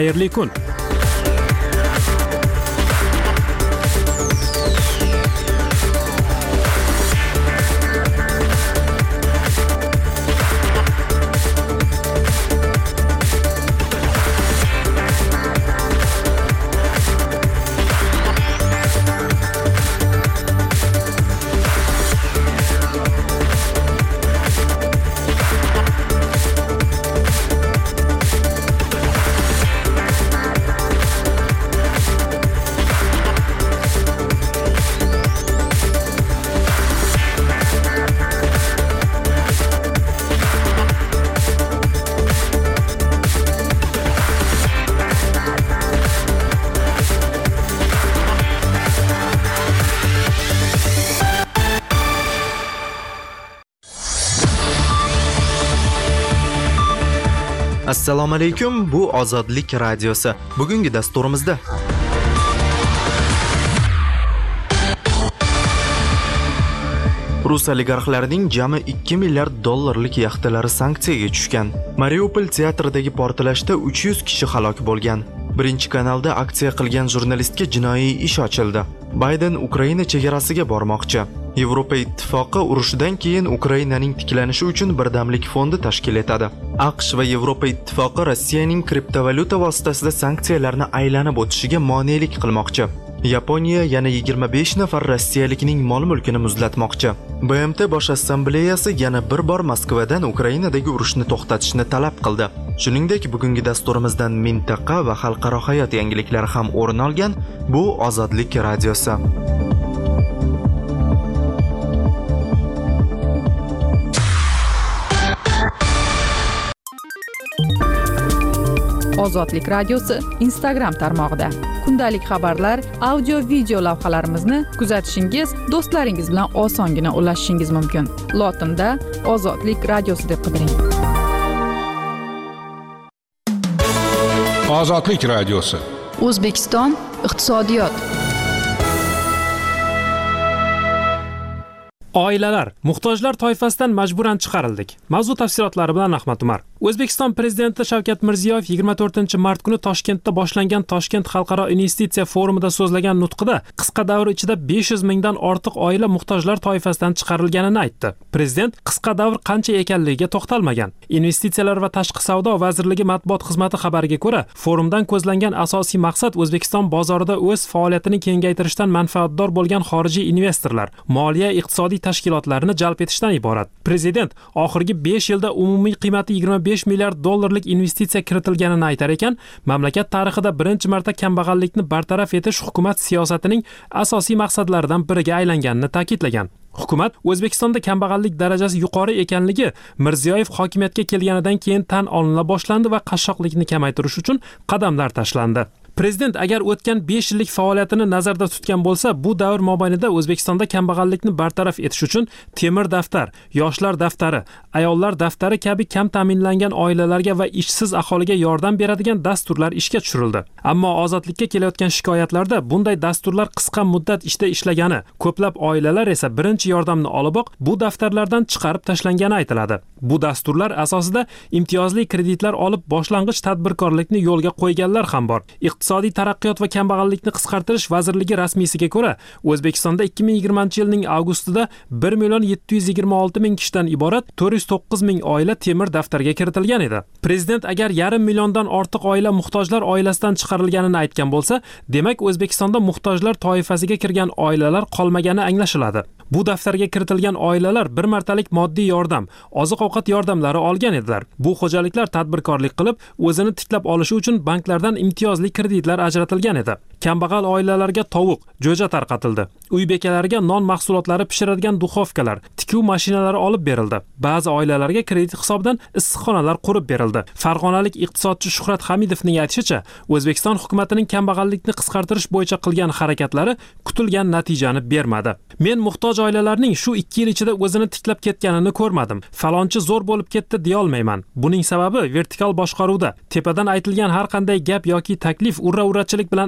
Xayrli kun. Assalomu alaykum, bu Ozodlik radiosi. Bugungi dasturimizda Rus oligarxlarining jami 2 milliard dollarlik yaxtalari sanksiyaga tushgan. Mariupol teatridagi portlashda 300 kishi halok bo'lgan. Birinchi kanalda aksiya qilgan jurnalistga jinoiy ish ochildi. Bayden Ukraina chegarasiga bormoqchi. Yevropa ittifoqi urushidan keyin Ukrainaning tiklanishi uchun birdamlik fondi tashkil etadi. AQSh va Yevropa ittifoqi Rossiyaning kriptovalyuta vositasida sanksiyalarni aylanib o'tishiga monelik qilmoqchi. Yaponiya yana 25 nafar rossiyalikning mol-mulkini muzlatmoqchi. BMT bosh assambleyasi yana bir bor Moskvadan Ukrainadagi urushni to'xtatishni talab qildi. Shuningdek, bugungi dasturimizdan mintaqa va xalqaro hayot yangiliklari ham o'rin olgan. Bu Ozodlik radiosi. Ozodlik radiosi Instagram tarmog'ida. Kundalik xabarlar, audio, video lavhalarimizni kuzatishingiz, do'stlaringiz bilan osongina ulashishingiz mumkin. Lotinda Ozodlik radiosi deb qidiring. Ozodlik radiosi. O'zbekiston iqtisodiyot. Oilalar, muhtojlar toifasidan majburan chiqarildik. Mavzu tafsilotlari bilan Ahmad Umar. O'zbekiston prezidenti Shavkat Mirziyoyev 24-mart kuni Toshkentda boshlangan Toshkent xalqaro investitsiya forumida so'zlagan nutqida qisqa davr ichida 500 mingdan ortiq oila muhtojlar toifasidan chiqarilganini aytdi. Prezident qisqa davr qancha ekanligiga to'xtalmagan. Investitsiyalar va tashqi savdo vazirligi matbuot xizmati xabariga ko'ra, forumdan ko'zlangan asosiy maqsad O'zbekiston bozorida o'z faoliyatini kengaytirishdan manfaatdor bo'lgan xorijiy investorlar, moliya iqtisodiy tashkilotlarini jalb etishdan iborat. Prezident oxirgi 5 yilda umumiy qiymati 25 milliard dollarlik investitsiya kiritilganini aytar ekan, mamlakat tarixida birinchi marta kambag'allikni bartaraf etish hukumat siyosatining asosiy maqsadlaridan biriga aylanganini ta'kidlagan. Hukumat O'zbekistonda kambag'allik darajasi yuqori ekanligi Mirziyoyev hokimiyatga kelganidan keyin tan olina boshlandi va qashshoqlikni kamaytirish uchun qadamlar tashlandi. Prezident agar o'tgan 5 yillik faoliyatini nazarda tutgan bo'lsa, bu davr mobaynida O'zbekistonda kambag'allikni bartaraf etish uchun temir daftar, yoshlar daftari, ayollar daftari kabi kam ta'minlangan oilalarga va ishsiz aholiga yordam beradigan dasturlar ishga tushirildi. Ammo ozodlikka kelayotgan shikoyatlarda bunday dasturlar qisqa muddat ishda ishlagani, ko'plab oilalar esa birinchi yordamni oliboq bu daftarlardan chiqarib tashlangani aytiladi. Bu dasturlar asosida imtiyozli kreditlar olib boshlang'ich tadbirkorlikni yo'lga qo'yganlar ham bor. Iqtisodiy taraqqiyot va kambag'allikni qisqartirish vazirligi rasmiysiga ko'ra, O'zbekistonda 2020-yilning avgustida 1,726,000 kishidan iborat 409,000 oila temir daftarga kiritilgan edi. Prezident agar 500 milliondan ortiq oila muhtojlar oilasidan chiqarilganini aytgan bo'lsa, demak O'zbekistonda muhtojlar toifasiga kirgan oilalar qolmagani anglashiladi. Bu daftarga kiritilgan oilalar bir martalik moddiy yordam, oziq-ovqat yordamlari olgan edilar. Bu xo'jaliklar tadbirkorlik qilib, o'zini tiklab olishi uchun banklardan imtiyozli kreditlar ajratilgan edi. Kambag'al oilalarga tovuq, jo'ja tarqatildi. Uy bekalariga non mahsulotlari pishiradigan duxovkalar, tikuv mashinalari olib berildi. Ba'zi oilalarga kredit hisobidan issiqxonalar qurib berildi. Farg'onalik iqtisodchi Shuhrat Hamidovning aytishicha, O'zbekiston hukumatining kambag'allikni qisqartirish bo'yicha qilgan harakatlari kutilgan natijani bermadi. Men muhtoj oilalarning shu 2 yil ichida o'zini tiklab ketganini ko'rmadim. Falonchi zo'r bo'lib ketdi deya olmayman. Buning sababi vertikal boshqaruvda. Tepadan aytilgan har qanday gap yoki taklif urra-urrachilik bilan amalga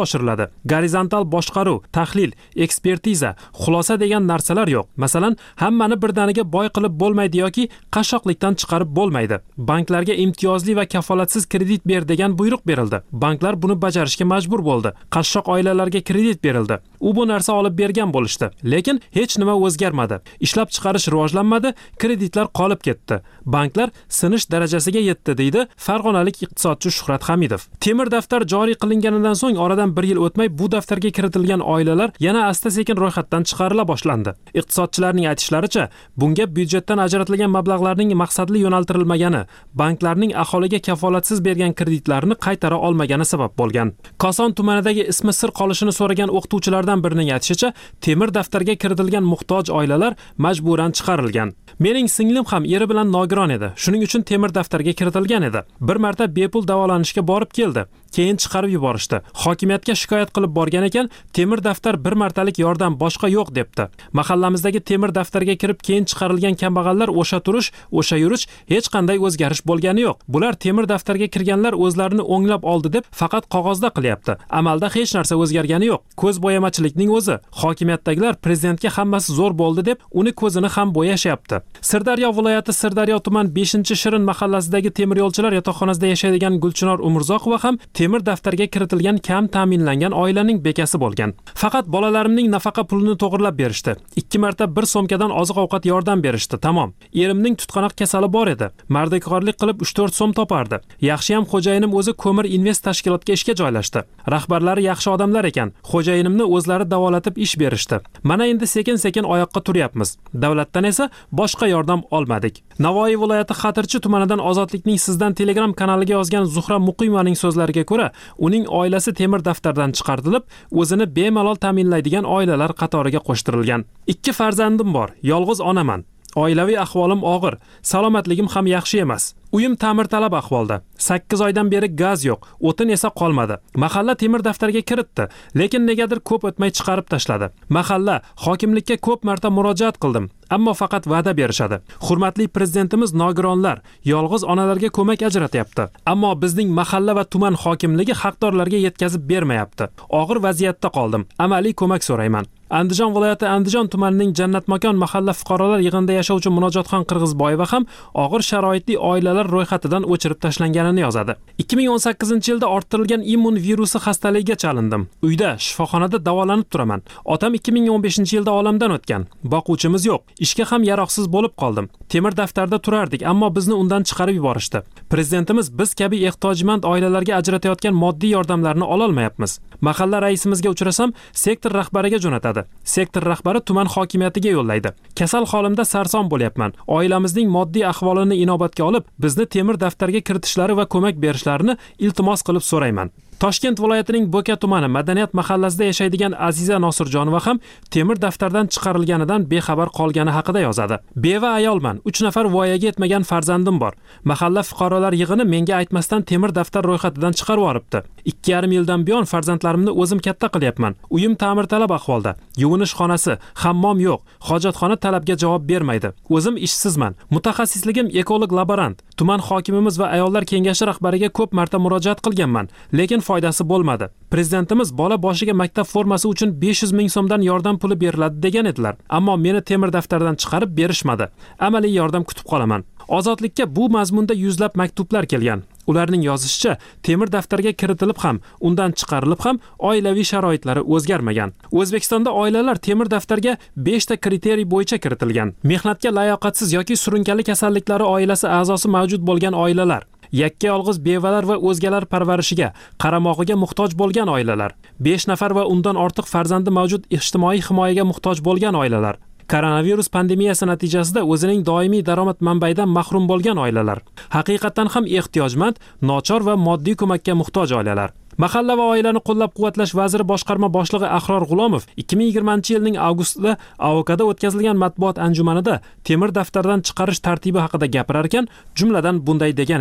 oshiriladi. Gorizontal boshqaruv, tahlil, ekspertiza, xulosa degan narsalar yo'q. Masalan, hammani birdaniga boy qilib bo'lmaydi yoki qashshoqlikdan chiqarib bo'lmaydi. Banklarga imtiyozli va kafolatsiz kredit ber degan buyruq berildi. Banklar buni bajarishga majbur bo'ldi. Qashshoq oilalarga kredit berildi. U bu narsa olib bergan bo'lishdi. Lekin hech nima o'zgarmadi. Ishlab chiqarish rivojlanmadi, kreditlar qolib ketdi. Banklar sinish darajasiga yetdi, deydi farg'onalik iqtisodchi Shuhrat Hamidov. Temir daftar joriy qilinganidan so'ng oradan 1 yil o'tmay bu daftarga kiritilgan oilalar yana asta-sekin ro'yxatdan chiqarila boshlandi. Iqtisodchilarning aytishlaricha, bunga byudjetdan ajratilgan mablag'larning maqsadli yo'naltirilmagani, banklarning aholiga kafolatsiz bergan kreditlarini qaytara olmagani sabab bo'lgan. Koson tumanidagi ismi sir qolishini so'ragan o'qituvchilardan birining aytishicha, temir daftarga kiritilgan muhtoj oilalar majburan chiqarilgan. Mening singlim ham eri bilan nogiron edi. Shuning uchun temir daftarga kiritilgan edi. Bir marta bepul davolanishga borib keldi. Keyin chiqarib yuborishdi. Hokimiyatga shikoyat qilib borgan ekan, temir daftar bir martalik yordam boshqa yo'q debdi. Mahallamizdagi temir daftarga kirib keyin chiqarilgan kambag'allar o'sha turish, o'sha yurish hech qanday o'zgarish bo'lgani yo'q. Bular temir daftarga kirganlar o'zlarini o'nglab oldi deb faqat qog'ozda qilyapti. Amalda hech narsa o'zgargani yo'q. Ko'z bo'yamachilikning o'zi. Hokimiyatdagilar prezidentga hammasi zo'r bo'ldi deb uni ko'zini ham bo'yashyapti. Sirdaryo viloyati Sirdaryo tuman 5-Shirin mahallasidagi temir yo'lchilar yotoqxonasida yashaydigan Gulchinor Umurzoqova ham temir daftarga kiritilgan kam ta'minlangan oilaning bekasi bo'lgan. Faqat bolalarimning nafaqa pulini to'g'irlab berishdi. 2 marta bir so'mkadan oziq-ovqat yordam berishdi, tamom. Erimning tutqanoq kasali bor edi. Mardikorlik qilib 3-4 so'm topardi. Yaxshiyam xo'jayinim o'zi ko'mir invest tashkilotga ishga joylashdi. Rahbarlari yaxshi odamlar ekan. Xo'jayinimni o'zlari davolatib ish berishdi. Mana endi sekin-sekin oyoqqa turyapmiz. Davlatdan esa boshqa yordam olmadik. Navoiy viloyati Xatirchi tumanidan Ozodlikning sizdan Telegram kanaliga yozgan Zuhra Muqimovaning so'zlariga ko'ra, uning oilasi temir daftardan chiqarilib, o'zini bemalol ta'minlaydigan oilalar qatoriga qo'shtirilgan. 2 farzandim bor, yolg'iz onaman. Oilaviy ahvolim og'ir, salomatligim ham yaxshi emas. Uyim ta'mirtalab ahvolda. 8 oydan beri gaz yo'q, o'tin esa qolmadi. Mahalla temir daftarga kiritdi, lekin negadir ko'p o'tmay chiqarib tashladi. Mahalla hokimlikka ko'p marta murojaat qildim, ammo faqat va'da berishadi. Hurmatli prezidentimiz nogironlar, yolg'iz onalarga ko'mak ajratyapti, ammo bizning mahalla va tuman hokimligi haqdorlarga yetkazib bermayapti. Og'ir vaziyatda qoldim. Amaliy ko'mak so'rayman. Andijon viloyati Andijon tumanining Jannatmakon mahalla fuqarolar yig'inida yashovchi Munojotxon Qirg'izboyeva ham og'ir sharoitli oilalar ro'yxatidan o'chirib tashlanganini yozadi. 2018-yilda orttirilgan immun virusi xastaligiga chalindim. Uyda, shifoxonada davolanib turaman. Otam 2015-yilda olamdan o'tgan. Boquvchimiz yo'q. Ishga ham yaroqsiz bo'lib qoldim. Temir daftarda turardik, ammo bizni undan chiqarib yuborishdi. Prezidentimiz biz kabi ehtiyojmand oilalarga ajratayotgan moddiy yordamlarni ola olmayapmiz. Mahalla raisimizga uchrasam, sektor rahbariga jo'natadi. Sektor rahbari tuman hokimiyatiga yo'llaydi. Kasal holimda sarson bo'lyapman. Oilamizning moddiy ahvolini inobatga olib, bizni temir daftarga kiritishlari va ko'mak berishlarini iltimos qilib so'rayman. Toshkent viloyatining Bo'ka tumani Madaniyat mahallasida yashaydigan Aziza Nosirjonova ham temir daftardan chiqarilganidan bexabar qolgani haqida yozadi. Beva ayolman, 3 nafar voyaga yetmagan farzandim bor. Mahalla fuqarolar yig'ini menga aytmasdan temir daftar ro'yxatidan chiqarib yuboribdi. 2,5 yildan buyon farzandlarimni o'zim katta qilyapman. Uyim ta'mirtalab ahvolda. Yuvinish xonasi, hammom yo'q. Hojatxona talabga javob bermaydi. O'zim ishsizman. Mutaxassisligim ekolog laborant. Tuman hokimimiz va ayollar kengashi rahbariga ko'p marta murojaat qilganman, lekin foydasi bo'lmadi. Prezidentimiz bola boshiga maktab formasi uchun 500 ming so'mdan yordam puli beriladi degan edilar. Ammo meni temir daftardan chiqarib berishmadi. Amaliy yordam kutib qolaman. Ozodlikka bu mazmunda yuzlab maktublar kelgan. Ularning yozishicha, temir daftarga kiritilib ham, undan chiqarilib ham oilaviy sharoitlari o'zgarmagan. O'zbekistonda oilalar temir daftarga 5 ta kriteriy bo'yicha kiritilgan. Mehnatga layoqatsiz yoki surunkali kasalliklari oilasi a'zosi mavjud bo'lgan oilalar, yakka yolg'iz bevalar va o'zgalar parvarishiga, qaramog'iga muhtoj bo'lgan oilalar, 5 nafar va undan ortiq farzandi mavjud ijtimoiy himoyaga muhtoj bo'lgan oilalar, koronavirus pandemiyasi natijasida o'zining doimiy daromad manbaidan mahrum bo'lgan oilalar, haqiqatan ham ehtiyojmand, nochor va moddiy ko'makka muhtoj oilalar. Mahalla va oilani qo'llab-quvvatlash vaziri boshqarma boshlig'i Ahror G'ulomov 2020-yilning avgustida AOKda o'tkazilgan matbuot anjumanida temir daftardan chiqarish tartibi haqida gapirar ekan, jumladan bunday degan edi.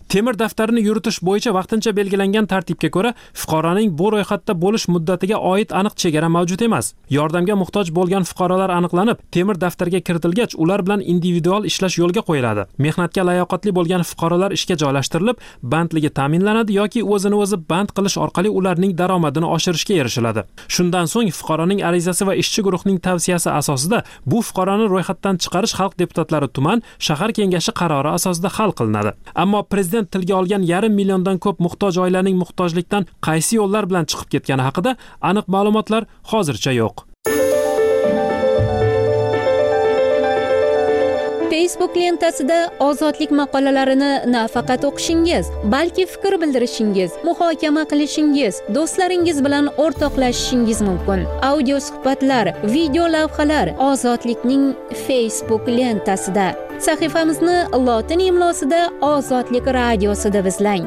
Temir daftarini yuritish bo'yicha vaqtincha belgilangan tartibga ko'ra, fuqaroning bu ro'yxatda bo'lish muddatiga oid aniq chegara mavjud emas. Yordamga muhtoj bo'lgan fuqarolar aniqlanib, temir daftarga kiritilgach, ular bilan individual ishlash yo'lga qo'yiladi. Mehnatga layoqatli bo'lgan fuqarolar ishga joylashtirilib, bandligi ta'minlanadi yoki o'zini o'zi band qilish orqali ularning daromadini oshirishga erishiladi. Shundan so'ng fuqaroning arizasi va ishchi guruhning tavsiyasi asosida bu fuqaroni ro'yxatdan chiqarish xalq deputatlari tuman, shahar kengashi qarori asosida hal qilinadi. Ammo prezident tilga olgan 1,5 milliondan ko'p muhtoj oilaning muhtojlikdan qaysi yo'llar bilan chiqib ketgani haqida aniq ma'lumotlar hozircha yo'q. Facebook lentasida ozodlik maqolalarini nafaqat o'qishingiz, balki fikr bildirishingiz, muhokama qilishingiz, do'stlaringiz bilan o'rtoqlashishingiz mumkin. Audio suhbatlar, video lavhalar Ozodlikning Facebook lentasida. Sahifamizni lotin imlosida Ozodlik radiosida izlang.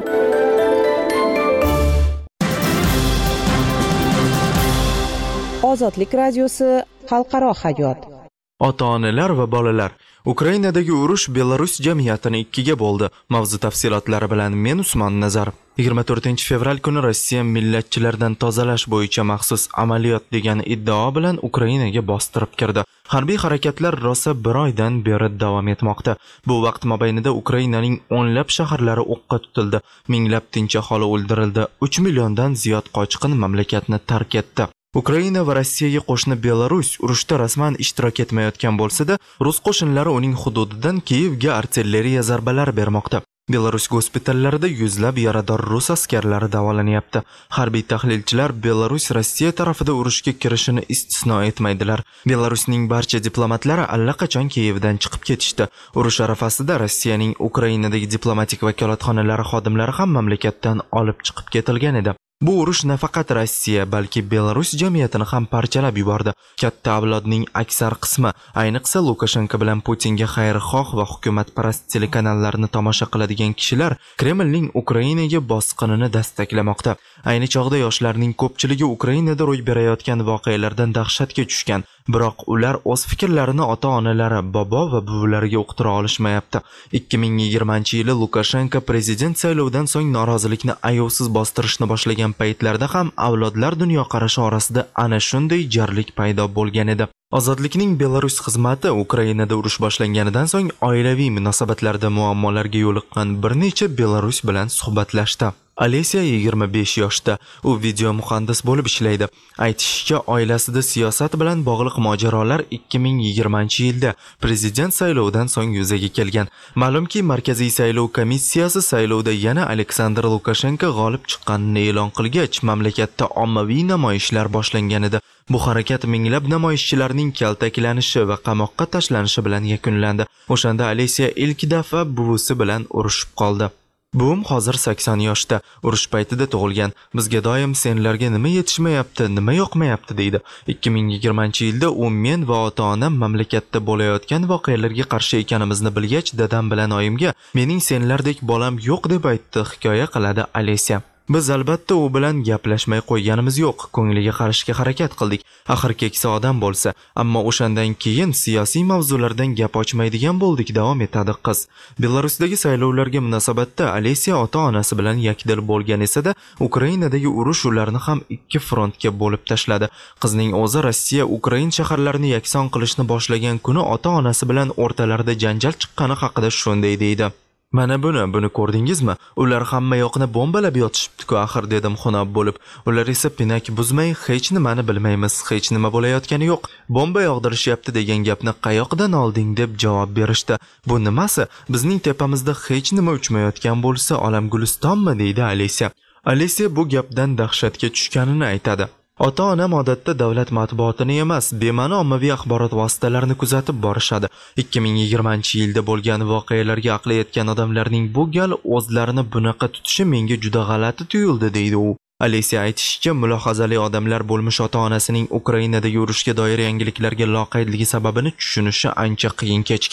Ozodlik radiosi xalqaro hayot. Ota-onalar va bolalar. Ukrainadagi urush Belarus jamiyatini ikkiga bo'ldi. Mavzu tafsilotlari bilan men Usmon Nazar. 24-fevral kuni Rossiya millatchilardan tozalash bo'yicha maxsus amaliyot degan iddao bilan Ukrainaga bostirib kirdi. Harbiy harakatlar rosa bir oydan beri davom etmoqda. Bu vaqt mobaynida Ukrainaning o'nlab shaharlari o'qqa tutildi. Minglab tinch aholi o'ldirildi. 3 milliondan ziyod qochqin mamlakatni tark etdi. Ukraina va Rossiyaga qo'shni Belarus urushda rasman ishtirok etmayotgan bo'lsa-da, rus qo'shinlari uning hududidan Kiyevga artilleriya zarbalari bermoqda. Belarus gospitallarida yuzlab yarador rus askarlari davolanyapti. Harbiy tahlilchilar Belarus Rossiya tarafida urushga kirishini istisno etmaydilar. Belarusning barcha diplomatlari allaqachon Kiyevdan chiqib ketishdi. Urush arafasida Rossiyaning Ukrainadagi diplomatik vakolatxonalari xodimlari ham mamlakatdan olib chiqib ketilgan edi. Bu urush nafaqat Rossiya, balki Belarus jamiyatini ham parchalab yubordi. Katta avlodning aksar qismi, ayniqsa Lukashenko bilan Putinga xayrixoh va hukumatparast telekanallarni tomosha qiladigan kishilar Kremlning Ukrainaga bosqinini dastaqlamoqda. Ayni chog'da yoshlarning ko'pchiligi Ukrainada ro'y berayotgan voqealardan dahshatga tushgan. Biroq ular o'z fikrlarini ota-onalari, bobo va buvilariga uqtira olishmayapti. 2020-yili Lukashenko prezident saylovidan so'ng norozilikni ayovsiz bostirishni boshlagan paytlarda ham avlodlar dunyoqarashi orasida ana shunday jarlik paydo bo'lgan edi. Ozodlikning Belarus xizmati Ukrainada urush boshlanganidan so'ng oilaviy munosabatlarda muammolarga yo'liqqan bir necha Belarus bilan suhbatlashdi. Alesiya 25 yoshda. U video muhandis bo'lib ishlaydi. Aytishicha, oilasida siyosat bilan bog'liq mojarolar 2020-yilda prezident saylovidan so'ng yuzaga kelgan. Ma'lumki, Markaziy saylov komissiyasi saylovda yana Aleksandr Lukashenko g'olib chiqqanini e'lon qilgach, mamlakatda ommaviy namoyishlar boshlangan edi. Bu harakat minglab namoyishchilarning kaltaklanishi va qamoqqa tashlanishi bilan yakunlandi. O'shanda Alesiya ilk daf'a buvisi bilan urushib qoldi. Buvim hozir 80 yoshda, urush paytida tug'ilgan. Bizga doim senlarga nima yetishmayapti, nima yoqmayapti deydi. 2020-yilda u men va ota-onam mamlakatda bo'layotgan voqealarga qarshi ekanimizni bilgach, dadam bilan oyimga "Mening senlardek bolam yo'q" deb aytdi, hikoya qiladi Alesiya. Biz albatta u bilan gaplashmay qo'yganimiz yo'q, ko'ngliga qarashga harakat qildik. Axir keksa odam bo'lsa, ammo o'shandan keyin siyosiy mavzulardan gap ochmaydigan bo'ldik, davom etadi qiz. Belarusdagi saylovlarga munosabatda Alesiya ota-onasi bilan yakdil bo'lgan esa-da, Ukrainadagi urush ularni ham ikki frontga bo'lib tashladi. Qizning o'zi Rossiya Ukraina shaharlarini yakson qilishni boshlagan kuni ota-onasi bilan o'rtalarida janjal chiqqani haqida shunday deydi. Mana buni ko'rdingizmi? Ular hamma yoqni bombalab yotishibdi-ku axir, dedim xunob bo'lib. Ular esa pinak buzmay, hech nimani bilmaymiz, hech nima bo'layotgani yo'q. Bomba yog'dirishyapti degan gapni qayoqdan olding deb javob berishdi. Bu nimasi? Bizning tepamizda hech nima uchmayotgan bo'lsa, olam gulistonmi, deydi Alesiya. Alesiya bu gapdan dahshatga tushganini aytadi. Ota-onam odatda davlat matbuotini emas, bema'ni ommaviy axborot vositalarini kuzatib borishadi. 2020-yilda bo'lgan voqealarga aqli yetgan odamlarning bu gal o'zlarini bunaqa tutishi menga juda g'alati tuyuldi, deydi u. Alesiya aytishicha, mulohazali odamlar bo'lmish ota-onasining Ukrainadagi urushga doir yangiliklarga loqaydligi sababini tushunishi ancha qiyin kechgan.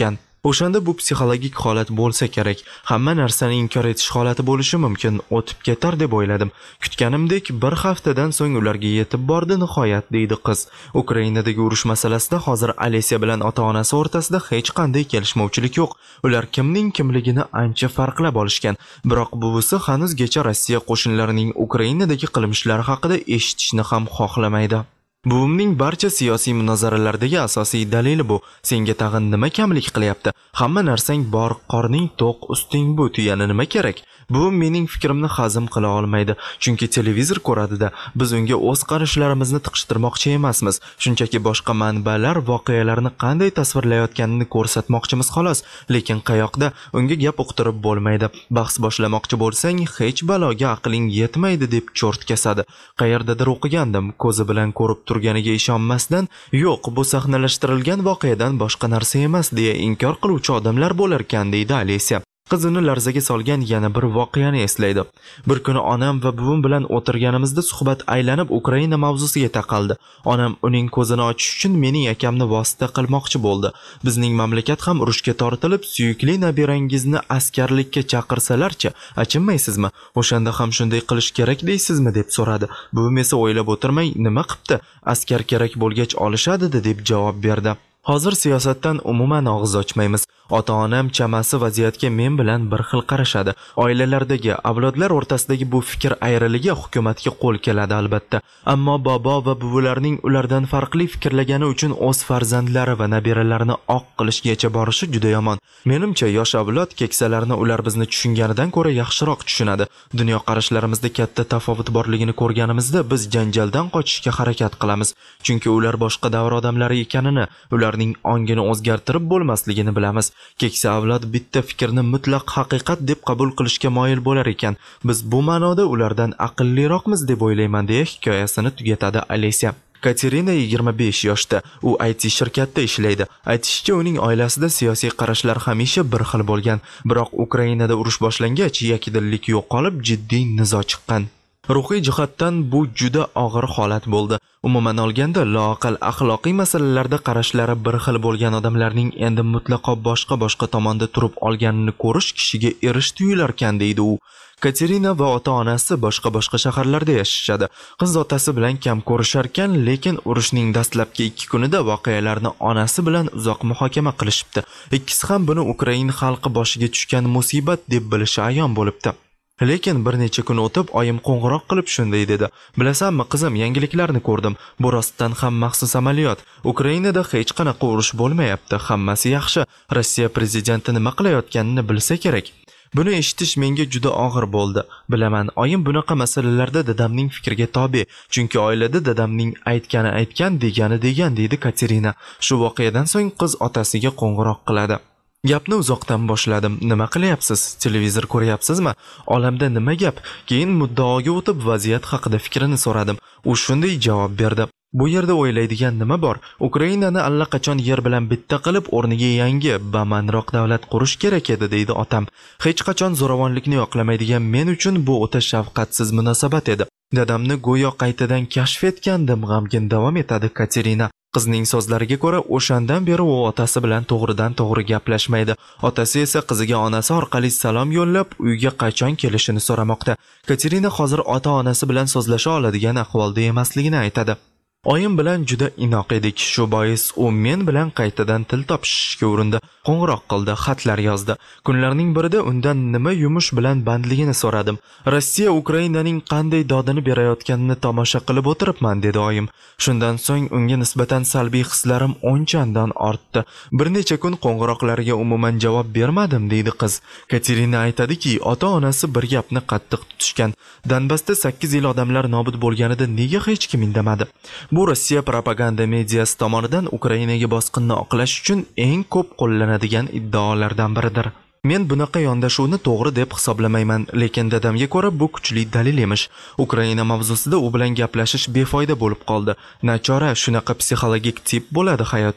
O'shanda bu psixologik holat bo'lsa kerak. Hamma narsani inkor etish holati bo'lishi mumkin. O'tib ketar deb o'yladim. Kutganimdek bir haftadan so'ng ularga yetib bordi nihoyat, deydi qiz. Ukrainadagi urush masalasida hozir Alesiya bilan ota-onasi o'rtasida hech qanday kelishmovchilik yo'q. Ular kimning kimligini ancha farqlab olishgan. Biroq buvisi hanuzgacha Rossiya qo'shinlarining Ukrainadagi qilmishlari haqida eshitishni ham xohlamaydi. Buvimning barcha siyosiy munozaralardagi asosiy dalili bu. Senga tag'in nima kamlik qilyapti? Hamma narsang bor, qorning to'q, usting bu, tuyani nima kerak? Buvim mening fikrimni hazm qila olmaydi, chunki televizor ko'radida. Biz unga o'z qarashlarimizni tiqishtirmoqchi emasmiz, shunchaki boshqa manbalar voqealarni qanday tasvirlayotganini ko'rsatmoqchimiz xolos, lekin qayoqda unga gap uqtirib bo'lmaydi. Bahs boshlamoqchi bo'lsang, hech baloga aqling yetmaydi deb cho'rt kesadi. Qayerdadir o'qigandim, ko'zi bilan ko'rib turganiga ishonmasdan, yo'q, bu sahnalashtirilgan voqeadan boshqa narsa emas deya inkor qiluvchi odamlar bo'lar ekan, deydi Alesiya. Qizini larzaga solgan yana bir voqeani eslaydi. Bir kuni onam va buvim bilan o'tirganimizda suhbat aylanib Ukraina mavzusiga taqaldi. Onam uning ko'zini ochish uchun mening akamni vosita qilmoqchi bo'ldi. Bizning mamlakat ham urushga tortilib, suyukli nabirangizni askarlikka chaqirsalarchi, achinmaysizmi? O'shanda ham shunday qilish kerak deysizmi deb so'radi. Buvim esa o'ylab o'tirmay, nima qipti? Askar kerak bo'lgach olishadi-da deb javob berdi. Hozir siyosatdan umuman og'iz ochmaymiz. Ota-onam chamasi vaziyatga men bilan bir xil qarashadi. Oilalardagi, avlodlar o'rtasidagi bu fikr ayriligi hukumatga qo'l keladi albatta. Ammo bobo va buvilarning ulardan farqli fikrlagani uchun o'z farzandlari va nabiralarini oq qilishgacha borishi juda yomon. Menimcha, yosh avlod keksalarni ular bizni tushunganidan ko'ra yaxshiroq tushunadi. Dunyo qarashlarimizda katta tafovut borligini ko'rganimizda biz janjaldan qochishga harakat qilamiz. Chunki ular boshqa davr odamlari ekanini, ularning ongini o'zgartirib bo'lmasligini bilamiz. Keksa avlod bitta fikrni mutlaq haqiqat deb qabul qilishga moyil bo'lar ekan. Biz bu ma'noda ulardan aqlliroqmiz deb o'ylayman deya hikoyasini tugatadi Alesiya. Katerina 25 yoshda. U IT shirkatda ishlaydi. Aytishicha, uning oilasida siyosiy qarashlar hamisha bir xil bo'lgan. Biroq Ukrainada urush boshlangach, yakdillik yo'qolib, jiddiy nizo chiqqan. Ruhiy jihatdan bu juda og'ir holat bo'ldi. Umuman olganda, loaqal axloqiy masalalarda qarashlari bir xil bo'lgan odamlarning endi mutlaqo boshqa tomonda turib olganini ko'rish kishiga erish tuyular ekan, deydi u. Katerina va ota-onasi boshqa shaharlarda yashashadi. Qiz otasi bilan kam ko'rishar ekan, lekin urushning dastlabki 2 kunida voqealarni onasi bilan uzoq muhokama qilishibdi. Ikkisi ham buni Ukraina xalqi boshiga tushgan musibat deb bilishi ayon bo'libdi. Lekin bir necha kun o'tib oyim qo'ng'iroq qilib shunday dedi. Bilasanmi qizim, yangiliklarni ko'rdim. Bu rostdan ham maxsus amaliyot. Ukrainada hech qanaqa urush bo'lmayapti. Hammasi yaxshi. Rossiya prezidenti nima qilayotganini bilsa kerak. Buni eshitish menga juda og'ir bo'ldi. Bilaman, oyim bunaqa masalalarda dadamning fikriga tobe, chunki oilada dadamning aytgan, degani degan, deydi Katerina. Shu voqeadan so'ng qiz otasiga qo'ng'iroq qiladi. Gapni uzoqdan boshladim. Nima qilyapsiz? Televizor ko'ryapsizmi? Olamda nima gap? Keyin muddaoga o'tib vaziyat haqida fikrini so'radim. U shunday javob berdi. Bu yerda o'ylaydigan nima bor? Ukrainani allaqachon yer bilan bitta qilib, o'rniga yangi, bamanroq davlat qurish kerak edi, deydi otam. Hech qachon zo'ravonlikni yoqlamaydigan men uchun bu o'ta shafqatsiz munosabat edi. Dadamni go'yo qaytadan kashf etgandim, g'amgin davom etadi Katerina. Qizning so'zlariga ko'ra, o'shandan beri u otasi bilan to'g'ridan-to'g'ri gaplashmaydi. Otasi esa qiziga onasi orqali salom yo'llab, uyga qachon kelishini so'ramoqda. Katerina hozir ota-onasi bilan so'zlasha oladigan ahvolda emasligini aytadi. Oyim bilan juda inoq edik. Shu bois u men bilan qaytadan til topishishga urindi. Qo'ng'iroq qildi, xatlar yozdi. Kunlarning birida undan nima yumush bilan bandligini so'radim. Rossiya Ukrainaning qanday dodini berayotganini tomosha qilib o'tiribman, dedi oyim. Shundan so'ng unga nisbatan salbiy hislarim o'nchandan ortdi. Bir necha kun qo'ng'iroqlariga umuman javob bermadim, deydi qiz. Katerina aytadiki, ota-onasi bir gapni qattiq tutishgan. Donbassda 8 yil odamlar nobud bo'lganida nega hech kim indamadi? Bu Rossiya propaganda mediyasi tomonidan Ukrainaga bosqinni oqlash uchun eng ko'p qo'llanadigan iddaolardan biridir. Men bunaqa yondashuvni to'g'ri deb hisoblamayman, lekin dadamga ko'ra bu kuchli dalil emish. Ukraina mavzusida u bilan gaplashish befoyda bo'lib qoldi. Nachora, shunaqa psixologik tip bo'ladi hayotda.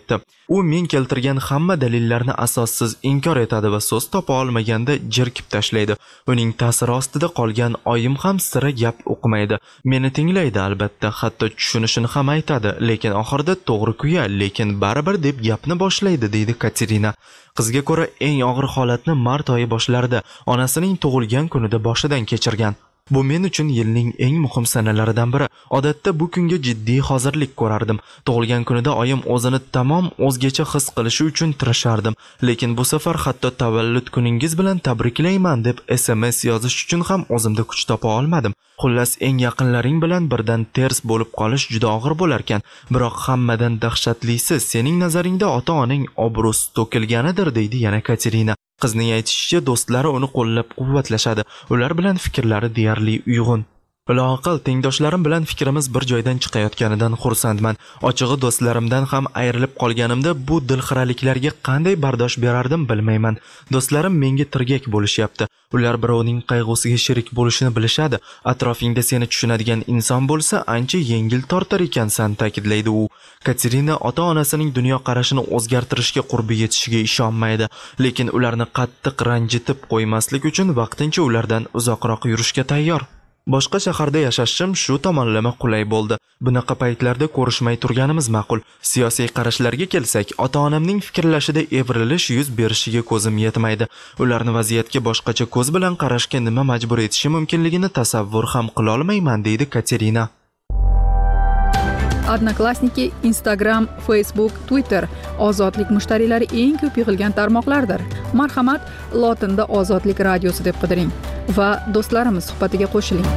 U men keltirgan hamma dalillarni asossiz inkor etadi va so'z topa olmaganda jirkib tashlaydi. Uning ta'siri ostida qolgan oyim ham sira gap o'qimaydi. Meni tinglaydi albatta, hatto tushunishini ham aytadi, lekin oxirida to'g'ri-ku-ya, lekin baribir deb gapni boshlaydi, deydi Katerina. Qizga ko'ra eng og'ir holatni mart oyi boshlarida onasining tug'ilgan kunida boshidan kechirgan. Bu men uchun yilning eng muhim sanalaridan biri. Odatda bu kunga jiddiy hozirlik ko'rardim. Tug'ilgan kunida oyim o'zini tamom o'zgacha his qilishi uchun tirashardim. Lekin bu safar hatto tavallud kuningiz bilan tabriklayman deb SMS yozish uchun ham o'zimda kuch topa olmadim. Xullas, eng yaqinlaring bilan birdan ters bo'lib qolish juda og'ir bo'lar ekan. Biroq hammadan dahshatlisi sening nazaringda ota-oning obro'si to'kilganidir, deydi yana Katerina. Qizning aytishicha, do'stlari uni qo'llab-quvvatlashadi. Ular bilan fikrlari deyarli uyg'un. Biloqil tengdoshlarim bilan fikrimiz bir joydan chiqayotganidan xursandman. Ochig'i do'stlarimdan ham ayrilib qolganimda bu dilxiraliklarga qanday bardosh berardim bilmayman. Do'stlarim menga tirgak bo'lishyapti. Ular birovning qayg'usiga sherik bo'lishini bilishadi. Atrofingda seni tushunadigan inson bo'lsa, ancha yengil tortar ekansan, ta'kidlaydi u. Katerina ota-onasining dunyoqarashini o'zgartirishga qurbi yetishiga ishonmaydi, lekin ularni qattiq ranjitib qo'ymaslik uchun vaqtincha ulardan uzoqroq yurishga tayyor. Boshqa shaharda yashashim shu tomonlama qulay bo'ldi. Bunaqa paytlarda ko'rishmay turganimiz ma'qul. Siyosiy qarashlarga kelsak, ota-onamning fikrlashida evrilish yuz berishiga ko'zim yetmaydi. Ularni vaziyatga boshqacha ko'z bilan qarashga nima majbur etishi mumkinligini tasavvur ham qila olmayman, deydi Katerina. Odnoklassniki, Instagram, Facebook, Twitter ozodlik mushtariylari eng ko'p yig'ilgan tarmoqlardir. Marhamat, lotinda Ozodlik radiosi deb qidiring va do'stlarimiz suhbatiga qo'shiling.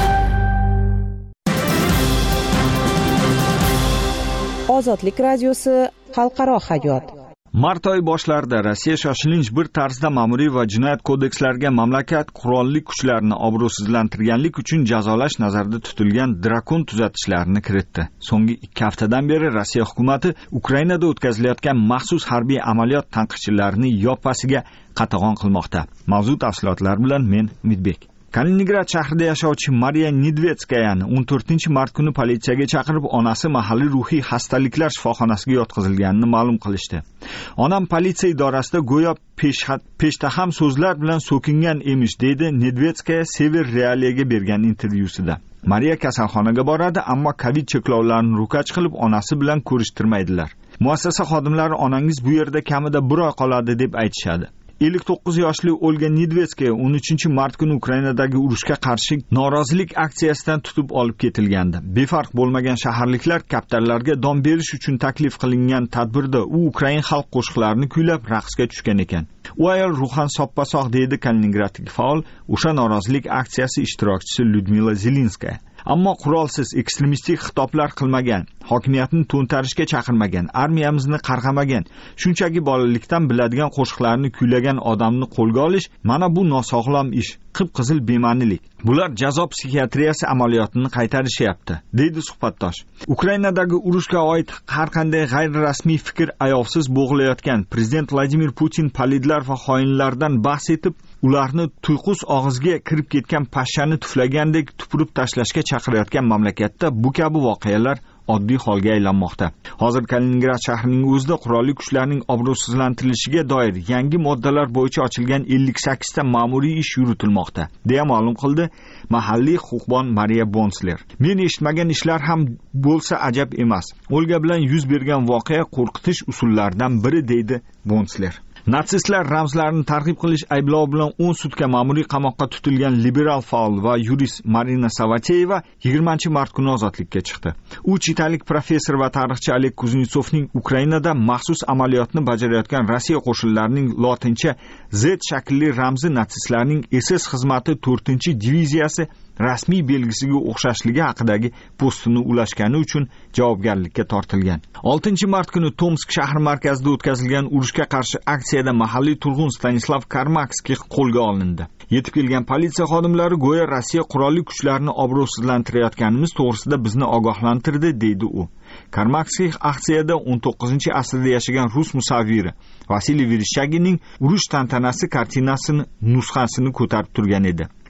Ozodlik radiosi xalqaro hayot. Mart oyi boshlarida Rossiya shoshilinch bir tarzda ma'muriy va jinoyat kodekslariga mamlakat qurolli kuchlarini obro'sizlantirganlik uchun jazolash nazarda tutilgan drakon tuzatishlarni kiritdi. So'nggi 2 haftadan beri Rossiya hukumatı Ukrainada o'tkazilayotgan maxsus harbiy amaliyot tanqidchilarini yoppasiga qatag'on qilmoqda. Mavzu tafsilotlar bilan men Umidbek. Kaliningrad shahrida yashovchi Mariya Nedvetskayani 14-mart kuni politsiyaga chaqirib, onasi mahalliy ruhiy xastaliklar shifoxonasiga yotqizilganini ma'lum qilishdi. Onam politsiya idorasida go'yo peshtaham so'zlar bilan so'kingan emish, deydi Nedvetskaya Sever Realiyaga bergan intervyusida. Mariya kasalxonaga boradi, ammo Covid cheklovlarini ro'kach qilib, onasi bilan ko'rishtirmaydilar. Muassasa xodimlari onangiz bu yerda kamida 1 oy qoladi deb aytishadi. 59 yoshli Olga Nedvetskaya 13-mart kuni Ukrainadagi urushga qarshi norozilik aksiyasidan tutib olib ketilgandi. Befarq bo'lmagan shaharliklar kaptarlarga dom berish uchun taklif qilingan tadbirda u Ukrain xalq qo'shiqlarini kuylab raqsga tushgan ekan. U ayol ruhan soppa-sog', deydi Kaliningradlik faol, o'sha norozilik aksiyasi ishtirokchisi Lyudmila Zelinskaya. Ammo qurolsiz ekstremistik xitoblar qilmagan, hokimiyatni to'ntarishga chaqirmagan, armiyamizni qarg'amagan, shunchaki bolalikdan biladigan qo'shiqlarni kuylagan odamni qo'lga olish, mana bu nosog'lom ish, qip-qizil bema'nilik. Bular jazo psixiatriyasi amaliyotini qaytarishyapti, deydi suhbatdosh. Ukrainadagi urushga oid har qanday g'ayri-rasmiy fikr ayovsiz bo'g'ilayotgan prezident Vladimir Putin palidlar va xoinlardan bahs etib, ularni tuyqus og'izga kirib ketgan pashshani tuflagandek tupurib tashlashga chaqirayotgan mamlakatda bu kabi voqealar oddiy holga aylanmoqda. Hozir Kaliningrad shahrining o'zida qurolli kuchlarning obro'sizlantirilishiga doir yangi moddalar bo'yicha ochilgan 58 ta ma'muriy ish yuritilmoqda, deya ma'lum qildi mahalliy huquqbon Mariya Bonsler. Men eshitmagan ishlar ham bo'lsa ajab emas. Olga bilan yuz bergan voqea qo'rqitish usullaridan biri, deydi Bonsler. Natsistlar ramzlarini targ'ib qilish ayblovi bilan 10 sutka ma'muriy qamoqqa tutilgan liberal faol va yurist Marina Savateyeva 20-mart kuni ozodlikka chiqdi. U chitalik professor va tarixchi Oleg Kuznetsovning Ukrainada maxsus amaliyotni bajarayotgan Rossiya qo'shinlarining lotincha Z shaklli ramzi natsistlarning SS xizmati 4-diviziyasi rasmiy belgisiga o'xshashligi haqidagi postini ulashgani uchun javobgarlikka tortilgan. 6-mart kuni Tomsk shahri markazida o'tkazilgan urushga qarshi aksiyada mahalliy turg'un Stanislav Karmakskiy qo'lga olindi. Yetib kelgan politsiya xodimlari go'yo Rossiya qurolli kuchlarini obro'sizlantirayotganimiz to'g'risida bizni ogohlantirdi, deydi u. Karmakskiy aksiyada 19-asrda yashagan rus musavviri Vasiliy Vereshchaginning urush tantanasi kartinasini nusxasini ko'tarib turgan edi.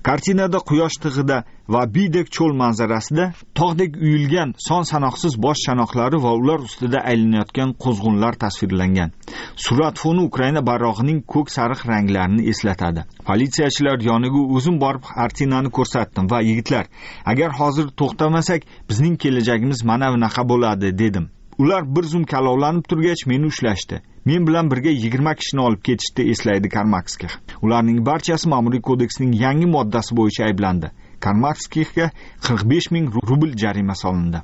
Kartinada quyosh tig'ida va biydek cho'l manzarasida tog'dek uyilgan son sanoqsiz bosh chanoqlari va ular ustida aylanayotgan quzg'unlar tasvirlangan. Surat foni Ukraina bayrog'ining ko'k sariq ranglarini eslatadi. Politsiyachilar yoniga o'zim borib kartinani ko'rsatdim va yigitlar, agar hozir to'xtamasak, bizning kelajagimiz mana bunaqa bo'ladi dedim. Ular bir zum kalovlanib turgach meni ushlashdi. Men bilan birga 20 kishini olib ketishdi, eslaydi Karmakskih. Ularning barchasi ma'muriy kodeksning yangi moddasi bo'yicha ayblandi. Karmakskihga 45 ming rubl jarima solindi.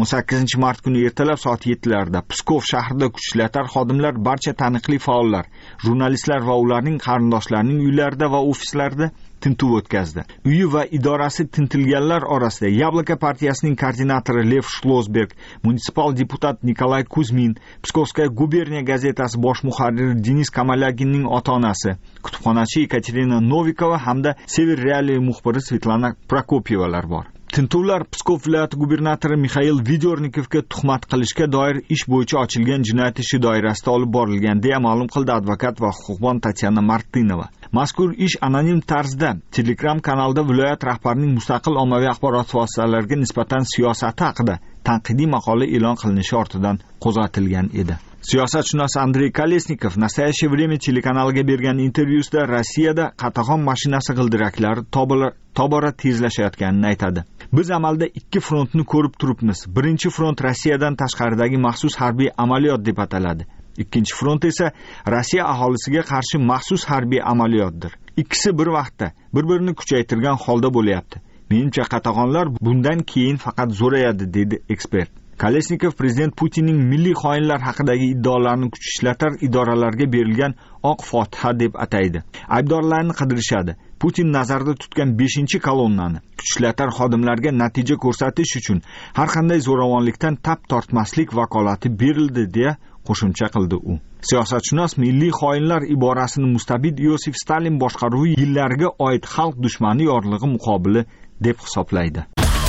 18 mart kuni ertalab soat 7larda Pskov shahrida kuchlar xodimlar barcha taniqli faollar, jurnalistlar va ularning qarindoshlarining uylarida va ofislarida tintuv o'tkazdi. Uyi va idorasi tintilganlar orasida Yabloko partiyasining koordinatori Lev Shlosberg, munisipal deputat Nikolay Kuzmin, Pskovskaya guberniya gazetasi bosh muharriri Denis Kamalaginning ota-onasi, kutubxonachi Ekaterina Novikova hamda Sever Realiy muxbiri Svetlana Prokopyevalar bor. Tintuvlar Pskov viloyati gubernatori Mikhail Vidyornikovga tuhmat qilishga doir ish bo'yicha ochilgan jinoyat ishi doirasida olib borilgan, deya ma'lum qildi advokat va huquqbon Tatyana Martinova. Mazkur ish anonim tarzda Telegram kanalida viloyat rahbarining mustaqil ommaviy axborot vositalariga nisbatan siyosati haqida tanqidiy maqola e'lon qilinishi ortidan qo'zg'atilgan edi. Siyosatshunos Andrey Kolesnikov Nastoящее время telekanaliga bergan intervyusida Rossiyada qatag'on mashinasi g'ildiraklari tobora tezlashayotganini aytadi. Biz amalda ikki frontni ko'rib turibmiz. Birinchi front Rossiyadan tashqaridagi maxsus harbiy amaliyot deb ataladi. Ikkinchi front esa Rossiya aholisiga qarshi maxsus harbiy amaliyotdir. Ikkisi bir vaqtda bir-birini kuchaytirgan holda bo'lyapti. Menimcha qatag'onlar bundan keyin faqat zo'rayadi, dedi ekspert. Kolesnikov prezident Putinning milliy xoinlar haqidagi iddaolarini kuch ishlatar idoralarga berilgan oq fotiha deb ataydi. Aybdorlarni qidirishadi. Putin nazarda tutgan 5-kolonnani kuch ishlatar xodimlarga natija ko'rsatish uchun har qanday zo'ravonlikdan tap tortmaslik vakolati berildi, deya qo'shimcha qildi u. Siyosatshunos milliy xoinlar iborasini mustabid Yosif Stalin boshqaruvi yillariga oid xalq dushmani yorlig'i muqobili deb hisoblaydi.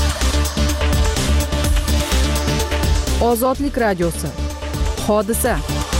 Ozodlik radiosi. Hodisa.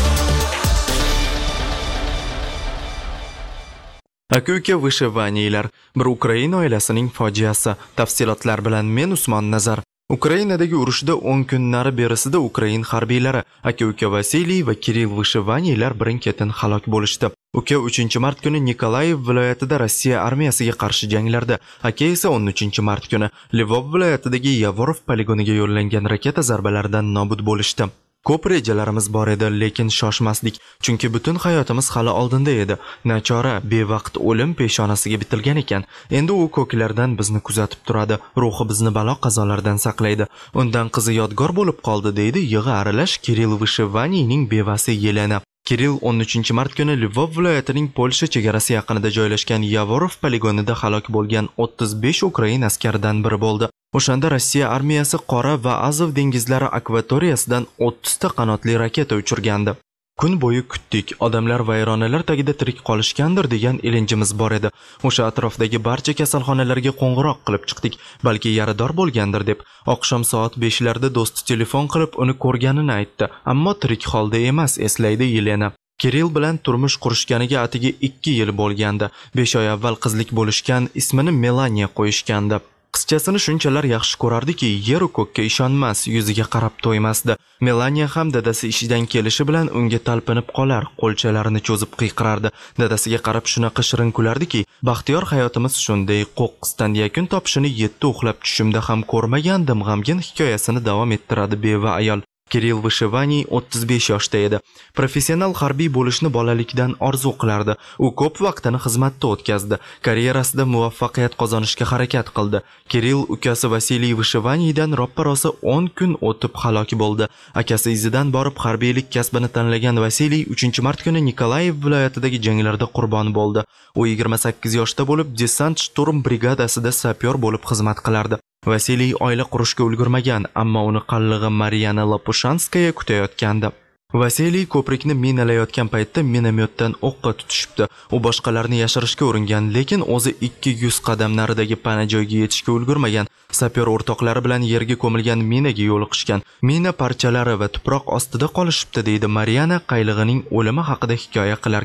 Aka-uka vyshivaniylar, bir Ukraina oilasining fojiasi. Tafsilotlar bilan men Usmon Nazar. Ukrainadagi urushda 10 kunlari berisida Ukrain harbiylari aka-uka Vasiliy va Kirill Vyshivaniylar birin-ketin halok bo'lishdi. Uka 3-mart kuni Nikolayev viloyatida Rossiya armiyasiga qarshi janglarda, aka esa 13-mart kuni Lvov viloyatidagi Yavorov poligoniga yo'llangan raketa zarbalaridan nobud bo'lishdi. Ko'p rejalarimiz bor edi, lekin shoshmasdik, chunki butun hayotimiz hali oldinda edi. Nachora, bevaqt o'lim peshonasiga bitilgan ekan. Endi u ko'klardan bizni kuzatib turadi, ruhi bizni balo qazolardan saqlaydi. Undan qizi yodgor bo'lib qoldi, deydi yig'i aralash Kirill Vyshivaniyning bevasi Yelena. Kirill 13-mart kuni Lvov viloyatining Polsha chegarasi yaqinida joylashgan Yavorov poligonida halok bo'lgan 35 Ukrain askaridan biri bo'ldi. O'shanda Rossiya armiyasi Qora va Azov dengizlari akvatoriyasidan 30 ta qanotli raketa uchirgandi. Kun bo'yi kutdik, odamlar vayronalar tagida tirik qolishgandir degan ilinjimiz bor edi. O'sha atrofdagi barcha kasalxonalarga qo'ng'iroq qilib chiqdik, balki yarador bo'lgandir deb. Oqshom soat 5larda do'sti telefon qilib uni ko'rganini aytdi, ammo tirik holda emas, eslaydi Yelena. Kirill bilan turmush qurishganiga atigi 2 yil bo'lgandi. 5 oy avval qizlik bo'lishgan, ismini Melaniya qo'yishgandi. Qizchasini shunchalar yaxshi ko'rardiki, yer ko'kka ishonmas, yuziga qarab to'ymasdi. Melaniya ham dadasi ishidan kelishi bilan unga talpinib qolar, qo'lchalarini cho'zib qiyqirardi. Dadasiga qarab shunaqa shirin kulardiki, baxtiyor hayotimiz shunday qo'qqisdan yakun topishini 7 uxlab tushimda ham ko'rmagandim, g'amgin hikoyasini davom ettiradi beva ayol. Kirill Vyshivaniy 35 yoshda edi. Professional harbiy bo'lishni bolalikdan orzu qilardi. U ko'p vaqtini xizmatda o'tkazdi. Karyerasida muvaffaqiyat qozonishga harakat qildi. Kirill ukasi Vasiliy Vyshivaniydan roppa-rosa 10 kun o'tib halok bo'ldi. Akasi izidan borib harbiylik kasbini tanlagan Vasiliy 3-mart kuni Nikolayev viloyatidagi janglarda qurbon bo'ldi. U 28 yoshda bo'lib, desant shturm brigadasida sapyor bo'lib xizmat qilardi. Vasiliy oila qurishga ulgurmagan, ammo uni qallig'i Mariana Lopushanskaya kutayotgandi. Vasiliy ko'prikni minalayotgan paytda minomyotdan o'qqa tutishibdi. U boshqalarni yashirishga uringan, lekin o'zi 200 qadam naridagi pana joyga yetishga ulgurmagan. Sapyor o'rtoqlari bilan yerga ko'milgan minaga yo'liqishgan. Mina parchalari va tuproq ostida qolishibdi, deydi Mariana qaylig'ining o'limi haqida hikoya qilarkan.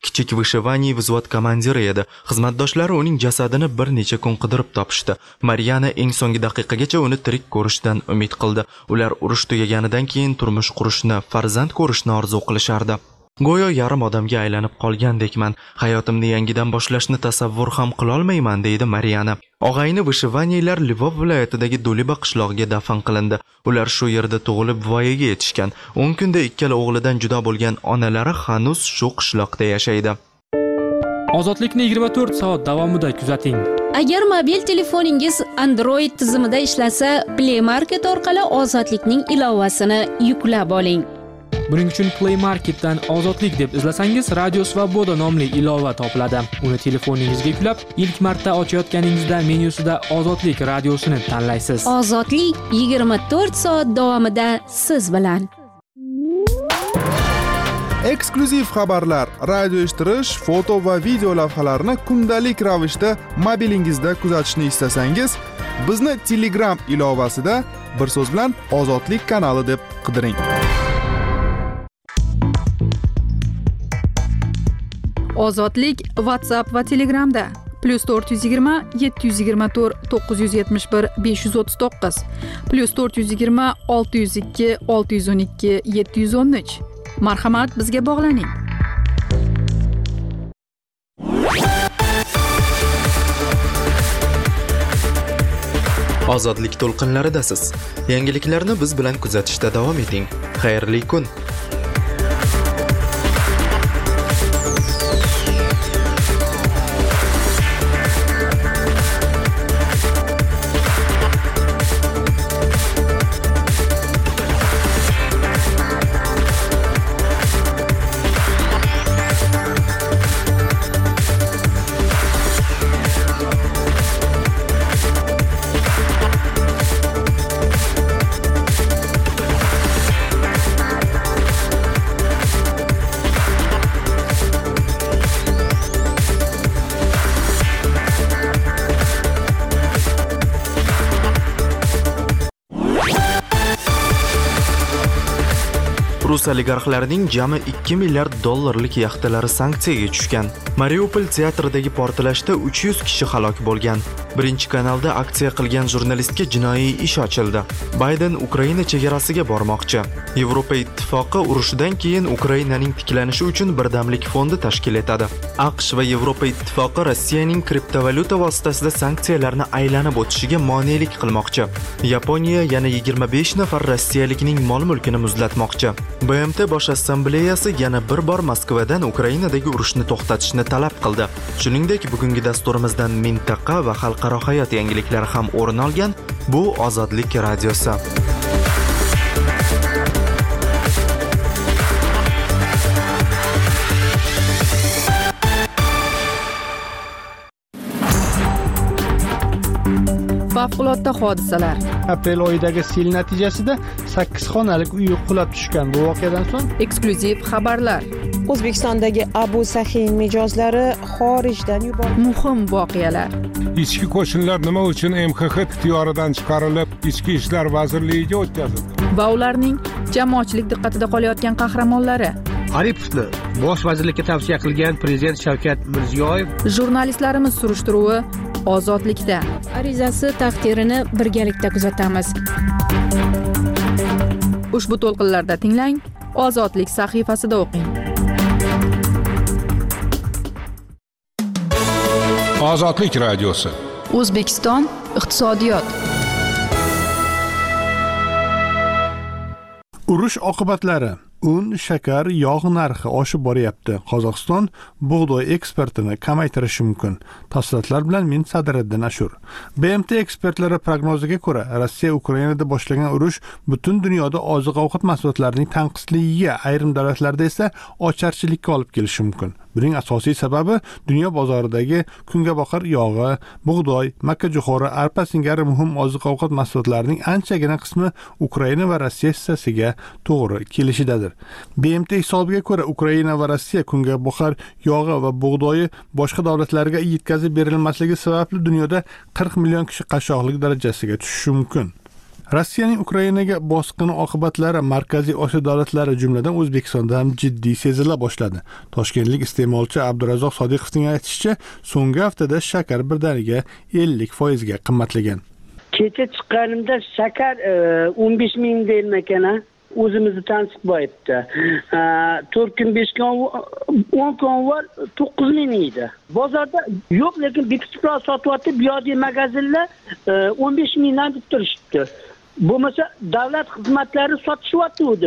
Kichik Vishevaniy vзвod komandiri edi. Xizmatdoshlari uning jasadini bir necha kun qidirib topishdi. Mariana eng so'nggi daqiqagacha uni tirik ko'rishdan umid qildi. Ular urush tugaganidan keyin turmush qurishni, farzand ko'rishni orzu qilishardi. Go'yo yarim odamga aylanib qolgandekman. Hayotimni yangidan boshlashni tasavvur ham qila olmayman, deydi Mariana. Og'ayni Vishevaniylar Lvov viloyatidagi Duliba qishlog'iga dafn qilindi. Ular shu yerda tug'ilib voyaga yetishgan. 10 kunda ikkala o'g'lidan judo bo'lgan onalari hanuz shu qishloqda yashaydi. Ozodlikni 24 soat davomida kuzating. Agar mobil telefoningiz Android tizimida ishlasa, Play Market orqali Ozodlikning ilovasini yuklab oling. Buning uchun Play Marketdan Ozodlik deb izlasangiz, Radio Svoboda nomli ilova topiladi. Uni telefoningizga yuklab, ilk marta ochayotganingizda menyusida Ozodlik radiosini tanlaysiz. Ozodlik 24 soat davomida siz bilan. Eksklyuziv xabarlar, radio eshittirish, foto va video lavhalarni kundalik ravishda mobilingizda kuzatishni istasangiz, bizni Telegram ilovasida bir so'z bilan Ozodlik kanali deb qidiring. Ozodlik WhatsApp va Telegramda +420 724 971 539 +420 602 612 713. Marhamat, bizga bog'laning. Ozodlik to'lqinlaridasiz. Yangiliklarni biz bilan kuzatishda davom eting. Xayrli kun. Rus oligarxlarining jami 2 milliard dollarlik yaxtalari sanksiyaga tushgan. Mariupol teatridagi portlashda 300 kishi halok bo'lgan. Birinchi kanalda aksiya qilgan jurnalistga jinoiy ish ochildi. Bayden Ukraina chegarasiga bormoqchi. Yevropa ittifoqi urushidan keyin Ukrainaning tiklanishi uchun birdamlik fondi tashkil etadi. AQSh va Yevropa ittifoqi Rossiyaning kriptovalyuta vositasida sanksiyalarni aylanib o'tishiga monelik qilmoqchi. Yaponiya yana 25 nafar rossiyalikning mol-mulkini muzlatmoqchi. BMT bosh assambleyasi yana bir bor Moskvadan Ukrainadagi urushni to'xtatishni talab qildi. Shuningdek, bugungi dasturimizdan mintaqa va xalqaro hayot yangiliklari ham o'rin olgan. Bu Ozodlik radiosi. Favqulodda hodisalar. Aprel oyidagi sel natijasida 8 xonalik uy qulab tushgan. Bu voqeadan so'ng Eksklyuziv xabarlar. O'zbekistondagi Abu Sahin mijozlari xorijdan yuborildi. Muhim voqealar. Ichki qo'shinlar nima uchun MXX ixtiyoridan chiqarilib, Ichki ishlar vazirligiga o'tkazildi? Va ularning jamoatchilik diqqatida qolayotgan qahramonlari. Aripovni bosh vazirlikka tavsiya qilgan prezident Shavkat Mirziyoyev. Jurnalistlarimiz surishtiruvi Ozodlikda. Arizasi taqdirini birgalikda kuzatamiz. Ushbu to'lqinlarda tinglang, Ozodlik sahifasida o'qing. Ozodlik radiosi. O'zbekiston iqtisodiyot. Urush oqibatlari. Un, shakar, yog' narxi oshib boryapti. Qozog'iston bug'doy eksportini kamaytirishi mumkin. Tafsilotlar bilan men Sadiriddin Ashur. BMT ekspertlari prognoziga ko'ra, Rossiya Ukrainada boshlagan urush butun dunyoda oziq-ovqat mahsulotlarining tanqisligiga, ayrim davlatlarda esa ocharchilikka olib kelishi mumkin. Buning asosiy sababi dunyo bozoridagi kungaboqar yog'i, bug'doy, makkajo'xori, arpa singari muhim oziq-ovqat mahsulotlarining anchagina qismi Ukraina va Rossiya hissasiga to'g'ri kelishidadir. BMT hisobiga ko'ra, Ukraina va Rossiya kungaboqar yog'i va bug'doyi boshqa davlatlarga yetkazib berilmasligi sababli dunyoda 40 million kishi qashshoqlik darajasiga tushishi mumkin. Rossiyaning Ukrainaga bosqini oqibatlari Markaziy Osiyo davlatlari jumladan O'zbekistonda ham jiddiy sezila boshladi. Toshkentlik iste'molchi Abdurazzoq Sodiqovning aytishicha, so'nggi haftada shakar birdaniga 50% ga qimmatlagan. Kecha chiqqanimda shakar 15 ming deyilmagan, o'zimizni tansiq bo'yibdi. 4 kun 5 kun 10 kun var 9 ming edi. Bozorda yo'q, lekin bitkislar sotyapti, bu yerda magazinlar 15 mingdan deb turishibdi. Bo'lmasa davlat xizmatlari sotishyapti edi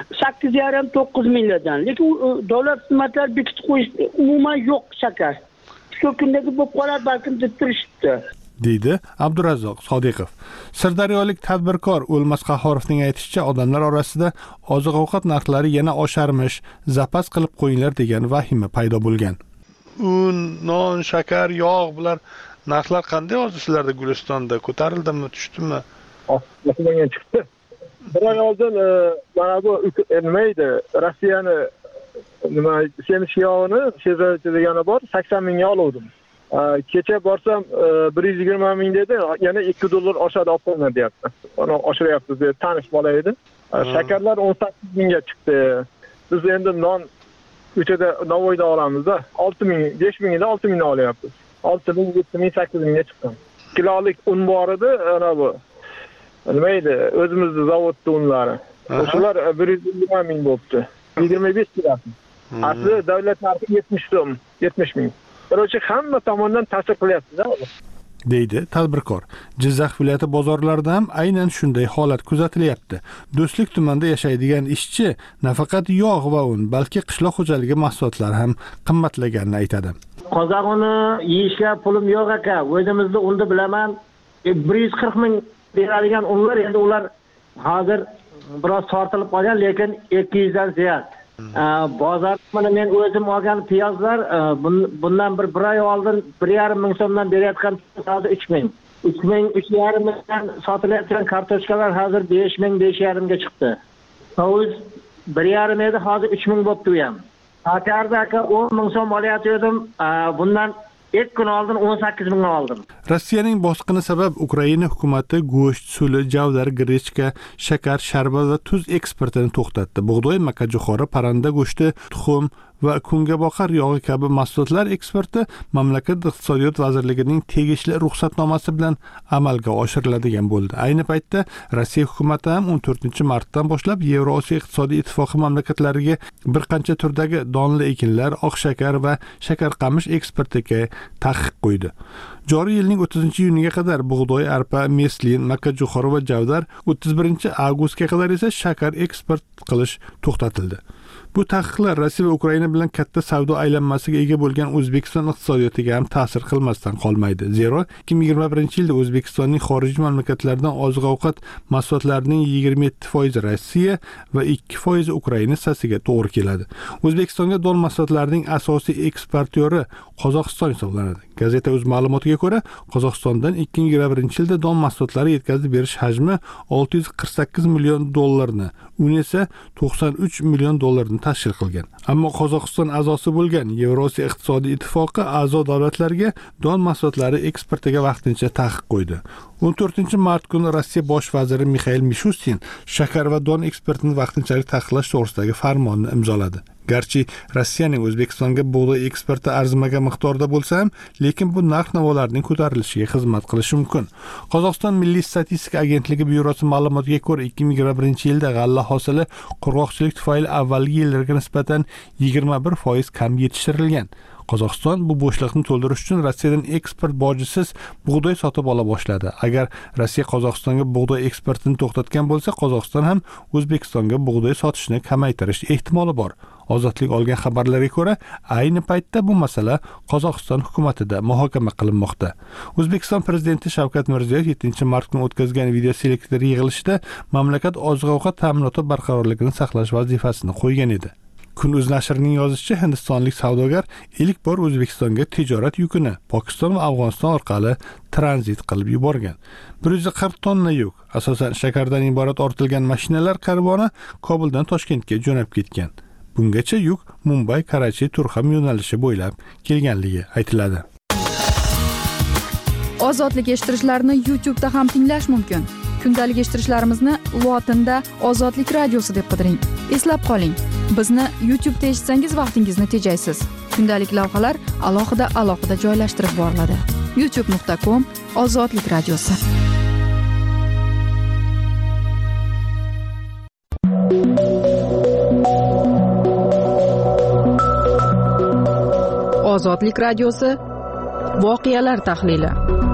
8,5-9 milliondan. Lekin davlat xizmatlari bekitib qo'yish umuman yo'q shakar. Shu kundagi bo'lib qolar balkim deb turishibdi. deydi Abdurazzoq Sodiqov. Sirdaryolik tadbirkor O'lmas Qahorovning aytishicha, odamlar orasida oziq-ovqat narxlari yana osharmish, zapas qilib qo'yinglar degan vahima paydo bo'lgan. Un, non, shakar, yog' bular narxlar qanday hozir sizlarda Gulistonda? Ko'tarildimi, tushdimi? Osmonga chiqdi. Bir oy oldin mana bu nima edi? Rossiyani nima semiz yog'ini shezovchi degani bor, 80 mingga oluvdim. Kecha borsam 120 ming dedi, yana $2 oshadi olib qo'yma deyapti. Uni oshiryapti deb tanish bola edi. Shakarlar 18 mingga chiqdi. Biz endi non ko'chada Navoiyda olamiz-da, 6 ming, 5 mingda 6 mingdan olyapmiz. 6 ming, 7 ming, 8 mingga chiqqan. Kilolik un bor edi, ana bu. Nima edi? O'zimizning zavodda unlari. O'shalar 120 ming bo'libdi. 25 kilosi. Asli davlat narxi 70 so'm, 70 ming. Birochi hamma tomondan ta'sir qilyapti-da. deydi tadbirkor. Jizzax viloyati bozorlarida ham aynan shunday holat kuzatilyapti. Do'stlik tumanida yashaydigan ishchi nafaqat yog' va un, balki qishloq xo'jaligi mahsulotlari ham qimmatlaganini aytadi. Qozoq uni yeyishga pulim yo'q aka. O'zimizda unda bilaman 140 ming beradigan unlar endi ular hozir biroz tortilib qolgan, lekin 200 dan ziyod. Bozorda men o'zim olgan piyozlar bundan bir oy oldin 1,5 ming so'mdan berayotgan hozir 3 ming. 3 ming, 3,5 mingdan sotilayotgan kartoshkalar hozir 5 ming, 5,5 ga chiqdi. Hovuz 1,5 edi, hozir 3 ming bo'libdi u ham. Sakarda aka 10 ming so'm olayotgandim. Bundan 2 kun oldin 18 ming oldim. Rossiyaning bosqini sabab Ukraina hukumati go'sht, suli, javdar, grechka, shakar, sharbat va tuz eksportini to'xtatdi. Bug'doy, makajo'xori, parranda go'shti, tuxum va kungaboqar yog'i kabi mahsulotlar eksporti mamlakat iqtisodiyot vazirligining tegishli ruxsatnomasi bilan amalga oshiriladigan bo'ldi. Ayni paytda Rossiya hukumati ham 14-martdan boshlab Yevrosiyo iqtisodiy ittifoqi mamlakatlariga bir qancha turdagi donli ekinlar, oq shakar va shakar qamish eksportiga taqiq qo'ydi. Joriy yilning 30-iyuniga qadar bug'doy, arpa, meslin, makajo'xori va javdar, 31-avgustga qadar esa shakar eksport qilish to'xtatildi. Bu taqiqlar Rossiya va Ukraina bilan katta savdo aylanmasiga ega bo'lgan O'zbekiston iqtisodiyotiga ham ta'sir qilmasdan qolmaydi. Zero 2021-yilda O'zbekistonning xorijiy mamlakatlardan oziq-ovqat mahsulotlarining 27% Rossiya va 2% Ukraina hissasiga to'g'ri keladi. O'zbekistonga don mahsulotlarining asosiy eksportyori Qozog'iston hisoblanadi. Gazeta o'z ma'lumotiga ko'ra, Qozog'istondan 2021-yilda don mahsulotlari yetkazib berish hajmi $648 million, un esa $93 million tashkil qilgan. Ammo Qozog'iston a'zosi bo'lgan Yevrosiyo iqtisodiy ittifoqi a'zo davlatlarga don mahsulotlari eksportiga vaqtincha taqiq qo'ydi. 14-mart kuni Rossiya bosh vaziri Mikhail Mishustin shakar va don eksportini vaqtinchalik taqiqlash to'g'risidagi farmonni imzoladi. Garchi Rossiyaning O'zbekistonga bug'doy eksporti arzimagan miqdorda bo'lsa ham, lekin bu narx-navolarning ko'tarilishiga xizmat qilishi mumkin. Qozog'iston Milliy statistika agentligi byurosi ma'lumotiga ko'ra, 2021-yilda g'alla hosili qurg'oqchilik tufayli avvalgi yillarga nisbatan 21% kam yetishtirilgan. Qozog'iston bu bo'shliqni to'ldirish uchun Rossiyadan eksport bojisiz bug'doy sotib ola boshladi. Agar Rossiya Qozog'istonga bug'doy eksportini to'xtatgan bo'lsa, Qozog'iston ham O'zbekistonga bug'doy sotishni kamaytirish ehtimoli bor. Ozodlik olgan xabarlarga ko'ra, ayni paytda bu masala Qozog'iston hukumatida muhokama qilinmoqda. O'zbekiston prezidenti Shavkat Mirziyoyev 7-mart kuni o'tkazgan video selektor yig'ilishida mamlakat oziq-ovqat ta'minoti barqarorligini saqlash vazifasini qo'ygan edi. Kun.uz nashrining yozishicha, hindistonlik savdogar ilk bor O'zbekistonga tijorat yukini Pokiston va Afg'oniston orqali tranzit qilib yuborgan. 140 tonna yuk, asosan shakardan iborat ortilgan mashinalar karvoni Kobuldan Toshkentga jo'nab ketgan. Bungacha yuk Mumbay, Karachi, Turxam yo'nalishi bo'ylab kelganligi aytiladi. Ozodlik eshittirishlarini YouTube'da ham tinglash mumkin. Kundalik eshittirishlarimizni lotinda Ozodlik radiosi deb qidiring. Eslab qoling, bizni YouTube'da eshitsangiz vaqtingizni tejaysiz. Kundalik lavhalar alohida joylashtirib boriladi. youtube.com/ozodlik radiosi. Ozodlik radiosi voqealar tahlili.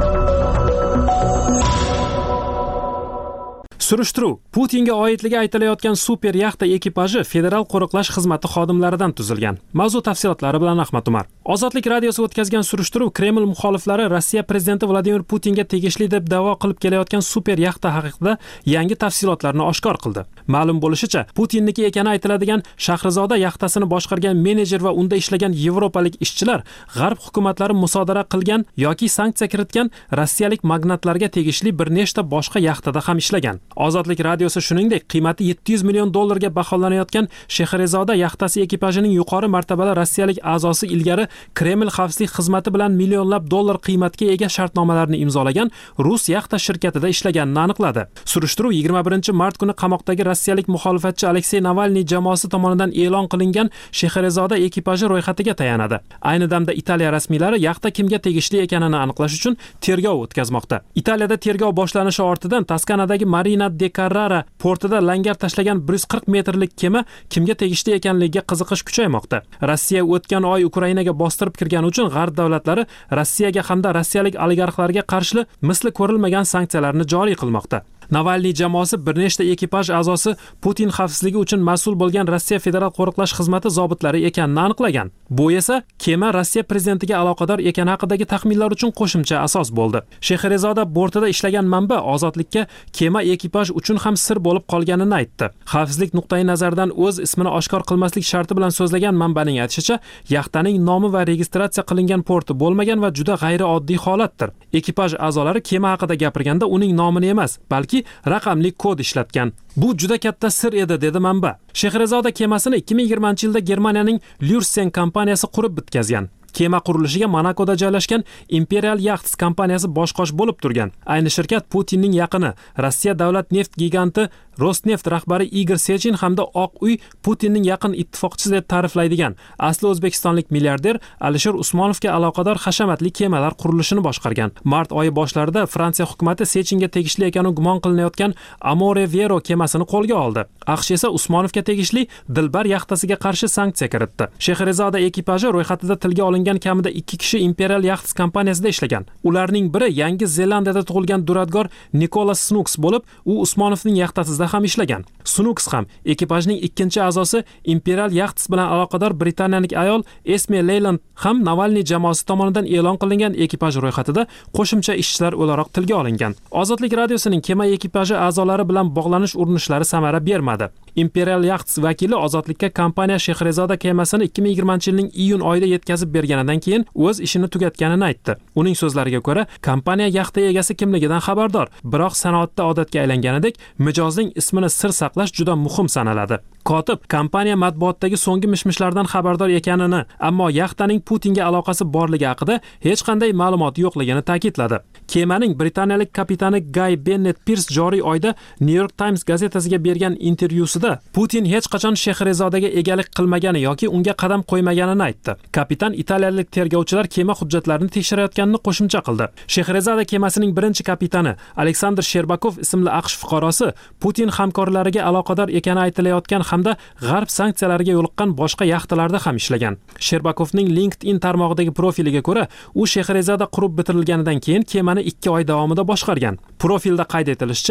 Surishtiruv Putinga oidligi aytilayotgan super yaxta ekipaji Federal qo'riqlash xizmati xodimlaridan tuzilgan. Mavzu tafsilotlari bilan Ahmad Umar. Ozodlik radiosi o'tkazgan surishtiruv Kreml muxoliflari Rossiya prezidenti Vladimir Putinga tegishli deb da'vo qilib kelayotgan super yaxta haqida yangi tafsilotlarni oshkor qildi. Ma'lum bo'lishicha, Putinniki ekani aytiladigan Shahrizoda yaxtasini boshqargan menejer va unda ishlagan yevropalik ishchilar G'arb hukumatlari musodara qilgan yoki sanksiya kiritgan rossiyalik magnatlarga tegishli bir nechta boshqa yaxtada ham ishlagan. Ozodlik radiosi shuningdek, qiymati $700 million baholanayotgan Shahrizoda yaxtasi ekipajining yuqori martabali rossiyalik a'zosi ilgari Kreml xavfsizlik xizmati bilan millionlab dollar qiymatga ega shartnomalarni imzolagan rus yaxta shirkatida ishlaganini aniqladi. Surishtiruv 21 mart kuni qamoqdagi rossiyalik muxolifatchi Aleksey Navalniy jamoasi tomonidan e'lon qilingan Shahrizoda ekipaji ro'yxatiga tayanadi. Ayni damda Italiya rasmiylari yaxta kimga tegishli ekanini aniqlash uchun tergov o'tkazmoqda. Italiyada tergov boshlanishi ortidan Toskanadagi Marina de Carrara portida langar tashlagan 140 metrlik kema kimga tegishli ekanligiga qiziqish kuchaymoqda. Rossiya o'tgan oy Ukrainaga bostirib kirgani uchun G'arb davlatlari Rossiyaga hamda rossiyalik oligarxlarga qarshi misli ko'rilmagan sanksiyalarni joriy qilmoqda. Navalniy jamoasi bir nechta ekipaj a'zosi Putin xavfsizligi uchun mas'ul bo'lgan Rossiya Federal qo'riqlash xizmati zobitlari ekanini aniqlagan. Bu esa kema Rossiya prezidentiga aloqador ekani haqidagi taxminlar uchun qo'shimcha asos bo'ldi. Shahrizoda bortida ishlagan manba Ozodlikka kema ekipaj uchun ham sir bo'lib qolganini aytdi. Xavfsizlik nuqtai nazaridan o'z ismini oshkor qilmaslik sharti bilan so'zlagan manbaning aytishicha, yaxtaning nomi va registratsiya qilingan porti bo'lmagan va juda g'ayrioddiy holatdir. Ekipaj a'zolari kema haqida gapirganda uning nomini emas, balki raqamli kod ishlatgan. Bu juda katta sir edi, dedi manba. Shahrizoda kemasini 2020-yilda Germaniyaning Lürsen kompaniyasi qurib bitkazgan. Kema qurilishiga Monakoda joylashgan Imperial Yachts kompaniyasi boshqosh bo'lib turgan. Ayni shirkat Putinning yaqini, Rossiya davlat neft giganti Rosneft rahbari Igor Sechin hamda Oq uy Putinning yaqin ittifoqchisi deb ta'riflaydigan asli o'zbekistonlik milliarder Alisher Usmonovga aloqador hashamatli kemalar qurilishini boshqargan. Mart oyi boshlarida Fransiya hukumatı Sechinga tegishli ekani gumon qilinayotgan Amore Vero kemasini qo'lga oldi. AQSh esa Usmonovga tegishli Dilbar yaxtasiga qarshi sanksiya kiritdi. Shahrizoda ekipaji ro'yxatida tilga olingan kamida 2 kishi Imperial Yachts kompaniyasida ishlagan. Ularning biri Yangi Zelandiyada tug'ilgan duradgor Nicholas Snooks bo'lib, u Usmonovning yaxtasida ham ishlagan. Snooks ham ekipajning ikkinchi a'zosi Imperial Yachts bilan aloqador britaniyalik ayol Esme Leyland ham Navalniy jamoasi tomonidan e'lon qilingan ekipaj ro'yxatida qo'shimcha ishchilar o'laroq tilga olingan. Ozodlik radiosining kema ekipaji a'zolari bilan bog'lanish urinishlari samara bermadi. Imperial Yachts vakili Ozodlikka kompaniya Shahrizoda kemasini 2020-yilning iyun oyida yetkazib berganidan keyin o'z ishini tugatganini aytdi. Uning so'zlariga ko'ra, kompaniya yaxta egasi kimligidan xabardor, biroq sanoatda odatga aylanganidek mijozning ismini sir saqlash juda muhim sanaladi. Kotib kompaniya matbuotdagi so'nggi mishmishlardan xabardor ekanini, ammo yaxtaning Putinga aloqasi borligi haqida hech qanday ma'lumot yo'qligini ta'kidladi. Kemaning britaniyalik kapitani Guy Bennett Pierce joriy oyda New York Times gazetasiga bergan intervyusida Putin hech qachon Shahrizodaga egalik qilmagani yoki unga qadam qo'ymaganini aytdi. Kapitan italiyalik tergovchilar kema hujjatlarini tekshirayotganini qo'shimcha qildi. Shahrizoda kemasining birinchi kapitani Aleksandr Sherbakov ismli AQSh fuqarosi Putin hamkorlariga aloqador ekani aytilayotgan hamda G'arb sanksiyalariga yo'liqqan boshqa yaxtalarda ham ishlagan. Sherbakovning LinkedIn tarmog'idagi profiliga ko'ra, u Shahrizoda qurib bitirilganidan keyin kemani 2 oy davomida boshqargan. Profilda qayd etilishicha,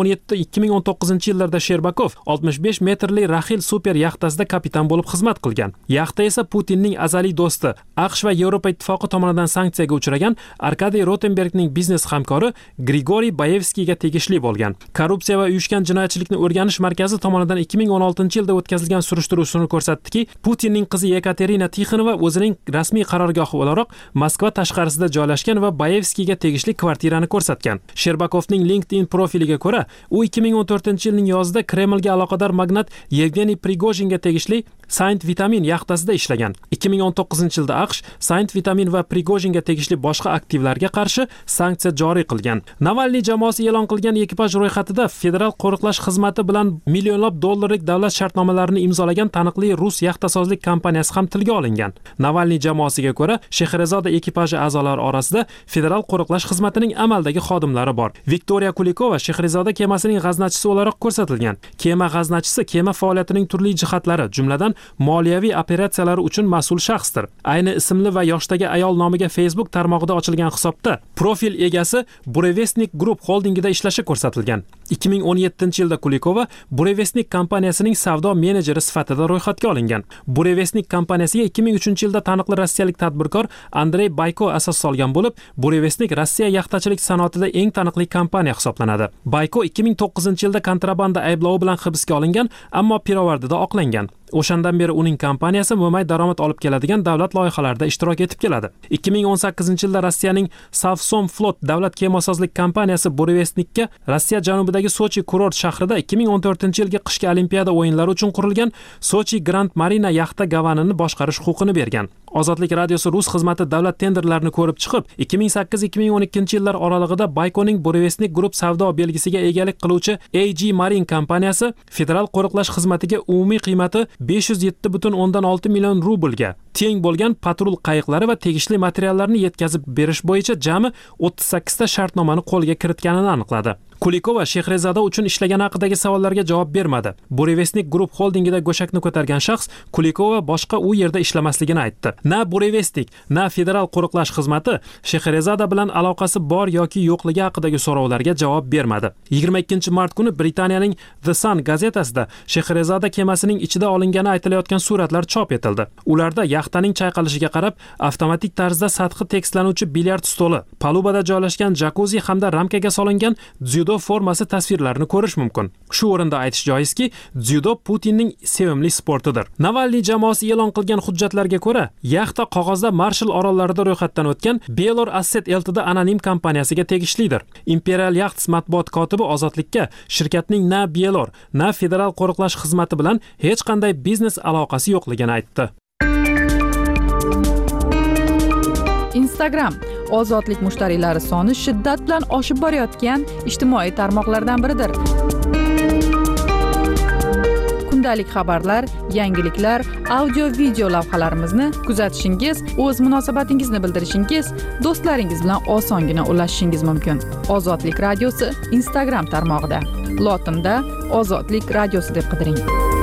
2017-2019-yillarda Sherbakov 65 metrli Raxil super yaxtasida kapitan bo'lib xizmat qilgan. Yaxta esa Putinning azaliy do'sti, AQSh va Yevropa ittifoqi tomonidan sanksiyaga uchragan Arkadiy Rotenbergning biznes hamkori Grigoriy Bayevskiyga tegishli bo'lgan. Korrupsiya va uyushgan jinoyatchilikni o'rganish markazi tomonidan 2016-yilda o'tkazilgan surishtiruv ko'rsatdiki, Putinning qizi Yekaterina Tixonova o'zining rasmiy qarorgohi o'laroq Moskva tashqarisida joylashgan va Bayevskiyga tegishli kvartirani ko'rsatgan. Sherbakovning LinkedIn profiliga ko'ra, u 2014-yilning yozida Kremlga aloqador magnat Yevgeniy Prigojinga tegishli Saint Vitamin yaxtasida ishlagan. 2019-yilda AQSh Saint Vitamin va Prigojinga tegishli boshqa aktivlarga qarshi sanksiya joriy qilgan. Navalniy jamoasi e'lon qilgan ekipaj ro'yxatida Federal qo'riqlash xizmati bilan millionlab dollarlik davlat shartnomalarini imzolagan taniqli rus yaxtasozlik kompaniyasi ham tilga olingan. Navalniy jamoasiga ko'ra, Shahrezoda ekipaji a'zolari orasida Federal qo'riqlash xizmatining amaldagi xodimlari bor. Viktoriya Kulikova Shahrezoda kemasining g'aznachisi o'laroq ko'rsatilgan. Kema g'aznachisi kema faoliyatining turli jihatlari, jumladan moliyaviy operatsiyalar uchun mas'ul shaxsdir. Ayni ismli va yoshdagi ayol nomiga Facebook tarmog'ida ochilgan hisobda profil egasi Burevestnik Group holdingida ishlashi ko'rsatilgan. 2017-yilda Kulikova Burevestnik kompaniyasining savdo menejeri sifatida ro'yxatga olingan. Burevestnik kompaniyasiga 2003-yilda taniqli rossiyalik tadbirkor Andrey Bayko asos solgan bo'lib, Burevestnik Rossiya yaxtachilik sanoatida eng taniqli kompaniya hisoblanadi. Bayko 2009-yilda kontrabanda ayblovi bilan hibsga olingan, ammo pirovardida oqlangan. O'shandan beri uning kompaniyasi mo'may daromad olib keladigan davlat loyihalarida ishtirok etib keladi. 2018-yilda Rossiyaning Savsomflot davlat kemasozlik kompaniyasi Burevestnikka Rossiya janubidagi Sochi kurort shahrida 2014-yilgi qishki olimpiada o'yinlari uchun qurilgan Sochi Grand Marina yaxta gavanini boshqarish huquqini bergan. Ozodlik radiosi rus xizmati davlat tenderlarini ko'rib chiqib, 2008-2012-yillar oralig'ida Baykoning Burevestnik Group savdo belgisiga egalik qiluvchi AG Marine kompaniyasi Federal qo'riqlash xizmatiga umumiy qiymati 507,6 million rublga teng bo'lgan patrul qayiqlari va tegishli materiallarni yetkazib berish bo'yicha jami 38 ta shartnomani qo'lga kiritganini aniqladi. Kulikova Shahrezoda uchun ishlagan haqidagi savollarga javob bermadi. Burevestnik Group holdingida go'shakni ko'targan shaxs Kulikova boshqa u yerda ishlamasligini aytdi. Na Burevestnik, na Federal qo'riqlash xizmati Shahrezoda bilan aloqasi bor yoki yo'qligi haqidagi so'rovlarga javob bermadi. 22-mart kuni Britaniyaning The Sun gazetasida Shahrezoda kemasining ichida olingani aytilayotgan suratlar chop etildi. Ularda yaxtaning chayqalishiga qarab, avtomatik tarzda sathi tekislanuvchi bilyard stoli, palubada joylashgan jakuzi hamda ramkaga solingan dzyudo formasi tasvirlarini ko'rish mumkin. Shu o'rinda aytish joizki, dzyudo Putinning sevimli sportidir. Navalniy jamoasi e'lon qilgan hujjatlarga ko'ra, yaxta qog'ozda Marshall orollarida ro'yxatdan o'tgan Belor Asset Ltd anonim kompaniyasiga tegishlidir. Imperial Yachts matbuot kotibi Ozodlikka shirkatning na Belor, na Federal qo'riqlash xizmati bilan hech qanday biznes aloqasi yo'qligini aytdi. Instagram ozodlik mushtariylari soni shiddat bilan oshib borayotgan ijtimoiy tarmoqlardan biridir. Kundalik xabarlar, yangiliklar, audio-video lavhalarimizni kuzatishingiz, o'z munosabatingizni bildirishingiz, do'stlaringiz bilan osongina ulashishingiz mumkin. Ozodlik radiosi Instagram tarmog'ida. Lotinda Ozodlik radiosi deb qidiring.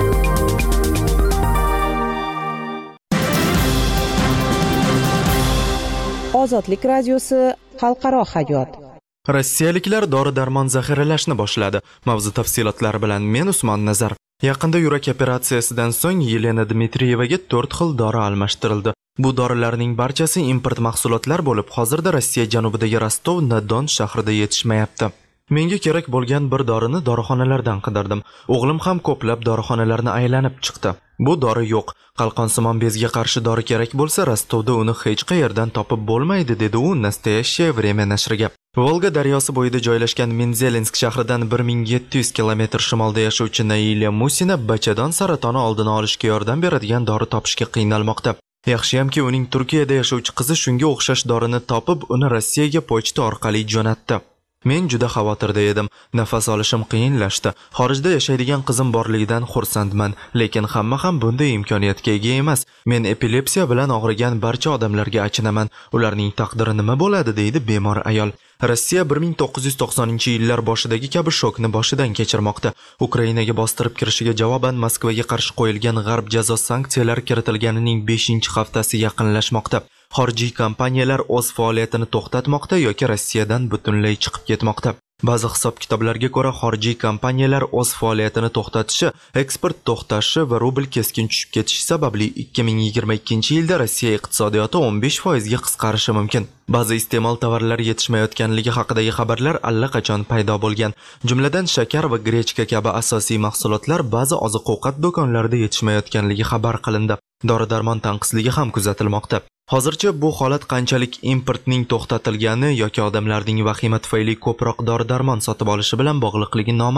Ozodlik radiosi xalqaro hayot. Rossiyaliklar dori-darmon zaxiralashni boshladi. Mavzu tafsilotlari bilan men Usmon Nazar. Yaqinda yurak operatsiyasidan so'ng Yelena Dmitriyevaga 4 xil dori almashtirildi. Bu dorilarning barchasi import mahsulotlar bo'lib, hozirda Rossiya janubidagi Rostov-na-Don shahrida yetishmayapti. Menga kerak bo'lgan bir dorini dorixonalardan qidirdim. O'g'lim ham ko'plab dorixonalarni aylanib chiqdi. Bu dori yo'q. Qalqonsimon bezga qarshi dori kerak bo'lsa, Rostovda uni hech qayerdan topib bo'lmaydi, dedi u Nastoящее время nashriga. Volga daryosi bo'yida joylashgan Menzelinsk shahridan 1700 kilometr shimolda yashovchi Nailya Musina bachadon saratoni oldini olishga yordam beradigan dori topishga qiynalmoqda. Yaxshiyamki uning Turkiyada yashovchi qizi shunga o'xshash dorini topib, uni Rossiyaga pochta orqali jo'natdi. Men juda xavotirda edim. Nafas olishim qiyinlashdi. Xorijda yashaydigan qizim borligidan xursandman, lekin hamma ham bunday imkoniyatga ega emas. Men epilepsiya bilan og'rigan barcha odamlarga achinaman. Ularning taqdiri nima bo'ladi, deydi bemor ayol. Rossiya 1990-yillar boshidagi kabi shokni boshidan kechirmoqda. Ukrainaga bostirib kirishiga javoban Moskvaga qarshi qo'yilgan g'arb jazo sanksiyalari kiritilganining 5-haftasi yaqinlashmoqda. Xorijiy kompaniyalar o'z faoliyatini to'xtatmoqda yoki Rossiyadan butunlay chiqib ketmoqda. Ba'zi hisob-kitoblarga ko'ra, xorijiy kompaniyalar o'z faoliyatini to'xtatishi, eksport to'xtashi va rubl keskin tushib ketishi sababli 2022-yilda Rossiya iqtisodiyoti 15% ga qisqarishi mumkin. Ba'zi iste'mol tovarlari yetishmayotganligi haqidagi xabarlar allaqachon paydo bo'lgan. Jumladan shakar va grechka kabi asosiy mahsulotlar ba'zi oziq-ovqat do'konlarida yetishmayotganligi xabar qilindi. Dori-darmon tanqisligi ham kuzatilmoqda. Hozircha bu holat qanchalik importning to'xtatilgani yoki odamlarning vahima tufayli ko'proq dori-darmon sotib olishi bilan bog'liqligi noma'lum.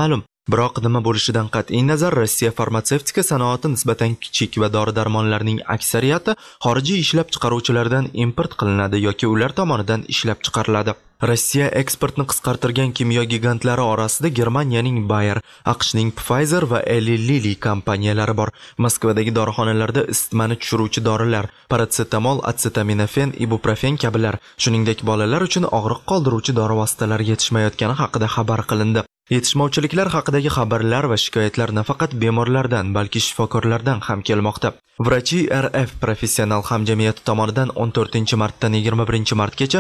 Biroq nima bo'lishidan qat'iy nazar, Rossiya farmatsevtika sanoati nisbatan kichik va dori-darmonlarning aksariyati xorijiy ishlab chiqaruvchilardan import qilinadi yoki ular tomonidan ishlab chiqariladi. Rossiya eksportni qisqartirgan kimyo gigantlari orasida Germaniyaning Bayer, AQShning Pfizer va Eli Lilly kompaniyalari bor. Moskvadagi dorixonalarda isitmani tushiruvchi dorilar, parasetamol, asetaminofen, ibuprofen kabilar, shuningdek bolalar uchun og'riq qoldiruvchi dori vositalari yetishmayotgani haqida xabar qilindi. Yetishmovchiliklar haqidagi xabarlar va shikoyatlar nafaqat bemorlardan, balki shifokorlardan ham kelmoqda. Vrachi RF professional hamjamiyati tomonidan 14-martdan 21-martgacha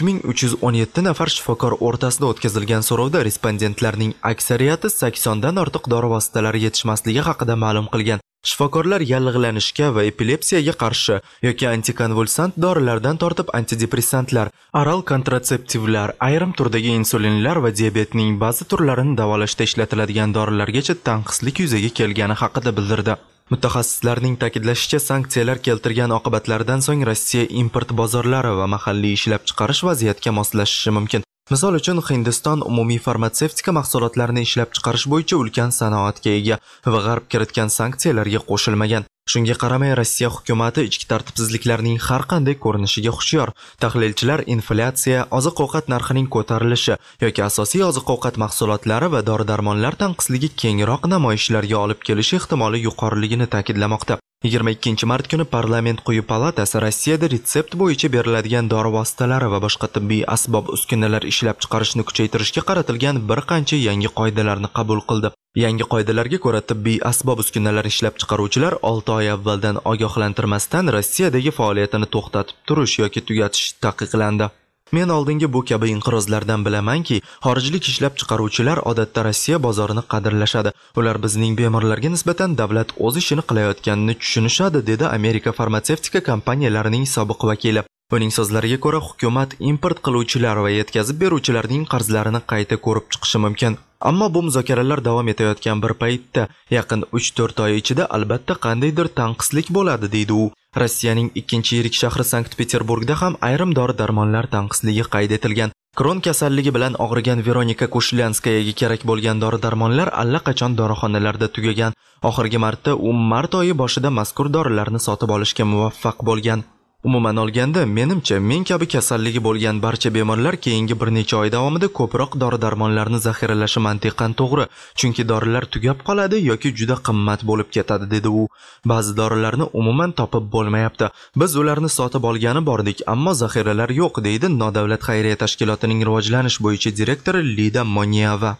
3317 nafar shifokor o'rtasida o'tkazilgan so'rovda respondentlarning aksariyati 80 dan ortiq dori vositalari yetishmasligi haqida ma'lum qilgan. Shifokorlar yallig'lanishga va epilepsiyaga qarshi yoki antikonvulsant dorilardan tortib antidepressantlar, oral kontratseptivlar, ayrim turdagi insulinlar va diabetning ba'zi turlarini davolashda ishlatiladigan dorilargacha tanqislik yuzaga kelgani haqida bildirdi. Mutaxassislarning ta'kidlashicha, sanksiyalar keltirgan oqibatlardan so'ng Rossiya import bozorlari va mahalliy ishlab chiqarish vaziyatga moslashishi mumkin. Misol uchun, Hindiston umumiy farmatsevtika mahsulotlarini ishlab chiqarish bo'yicha ulkan sanoatga ega va G'arb kiritgan sanksiyalarga qo'shilmagan. Shunga qaramay, Rossiya hukumati ichki tartibsizliklarning har qanday ko'rinishiga hushyor. Tahlilchilar inflyatsiya, oziq-ovqat narxining ko'tarilishi yoki asosiy oziq-ovqat mahsulotlari va dori-darmonlar tanqisligi kengroq namoyishlarga olib kelishi ehtimoli yuqoriligini ta'kidlamoqda. 22-mart kuni Parlament quyi palatasi Rossiyada retsept bo'yicha beriladigan dori vositalari va boshqa tibbiy asbob-uskunalar ishlab chiqarishni kuchaytirishga qaratilgan bir qancha yangi qoidalarni qabul qildi. Yangi qoidalarga ko'ra, tibbiy asbob-uskunalar ishlab chiqaruvchilar 6 oy avvaldan ogohlantirmasdan Rossiyadagi faoliyatini to'xtatib turish yoki tugatish taqiqlandi. Men oldingi bu kabi inqirozlardan bilamanki, xorijlik ishlab chiqaruvchilar odatda Rossiya bozorini qadrlashadi. Ular bizning bemorlarga nisbatan davlat o'z ishini qilayotganini tushunishadi, dedi Amerika farmatsevtika kompaniyalarining sobiq vakili. Uning so'zlariga ko'ra, hukumat import qiluvchilar va yetkazib beruvchilarning qarzlarini qayta ko'rib chiqishi mumkin. Ammo bu muzokaralar davom etayotgan bir paytda, yaqin 3-4 oy ichida albatta qandaydir tanqislik bo'ladi, deydi u. Rossiyaning ikkinchi yirik shahri Sankt-Peterburgda ham ayrim dori-darmonlar tanqisligi qayd etilgan. Kron kasalligi bilan og'rigan Veronika Kushlyanskayaga kerak bo'lgan dori-darmonlar allaqachon dorixonalarda tugagan. Oxirgi marta u mart oyi boshida mazkur dorilarni sotib olishga muvaffaq bo'lgan. Umuman olganda, menimcha, men kabi kasalligi bo'lgan barcha bemorlar keyingi bir necha oy davomida ko'proq dori-darmonlarni zaxiralashi mantiqan to'g'ri, chunki dorilar tugab qoladi yoki juda qimmat bo'lib ketadi, dedi u. Ba'zi dorilarni umuman topib bo'lmayapti. Biz ularni sotib olgani bordik, ammo zaxiralar yo'q, deydi nodavlat xayriya tashkilotining rivojlanish bo'yicha direktori Lida Monyeva.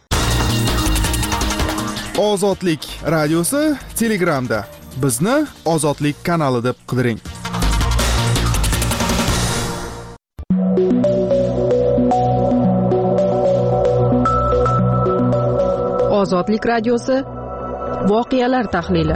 Ozodlik radiosi Telegramda. Bizni Ozodlik kanali deb qidiring. Ozodlik radiosi voqealar tahlili.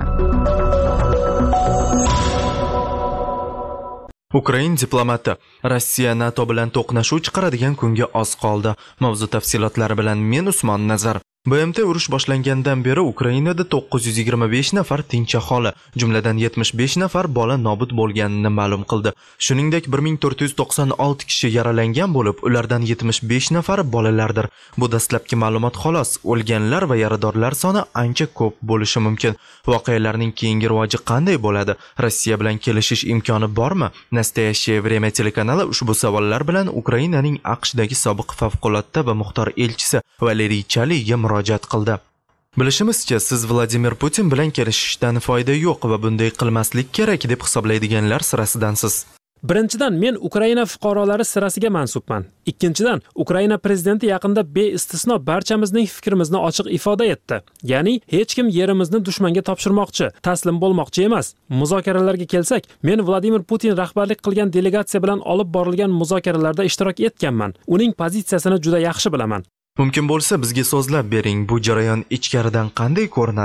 Ukrain diplomati: Rossiya NATO bilan to'qnashuv chiqaradigan kunga oz qoldi. Mavzu tafsilotlari bilan men Usmon Nazar. BMT urush boshlangandan beri Ukrainada 925 nafar tinch aholi, jumladan 75 nafar bola nobud bo'lganini ma'lum qildi. Shuningdek, 1496 kishi yaralangan bo'lib, ulardan 75 nafari bolalardir. Bu dastlabki ma'lumot xolos. O'lganlar va yaradorlar soni ancha ko'p bo'lishi mumkin. Voqealarning keyingi rivoji qanday bo'ladi? Rossiya bilan kelishish imkoni bormi? Nastoyashye Vremya telekanali ushbu savollar bilan Ukrainaning AQShdagi sobiq favqulodda va muxtor elchisi Valeriy Chaliga murojaat qildi. Bilishimizcha, siz Vladimir Putin bilan kelishishdan foyda yo'q va bunday qilmaslik kerak deb hisoblaydiganlar sirasidansiz. Birinchidan, men Ukraina fuqarolari sirasiga mansubman. Ikkinchidan, Ukraina prezidenti yaqinda beistisno barchamizning fikrimizni ochiq ifoda etdi. Ya'ni, hech kim yerimizni dushmanga topshirmoqchi, taslim bo'lmoqchi emas. Muzokaralarga kelsak, men Vladimir Putin rahbarlik qilgan delegatsiya bilan olib borilgan muzokaralarda ishtirok etganman. Uning pozitsiyasini juda yaxshi bilaman. Mumkin bo'lsa bizga so'zlab bering, bu jarayon ichkaridan qanday ko'rinadi?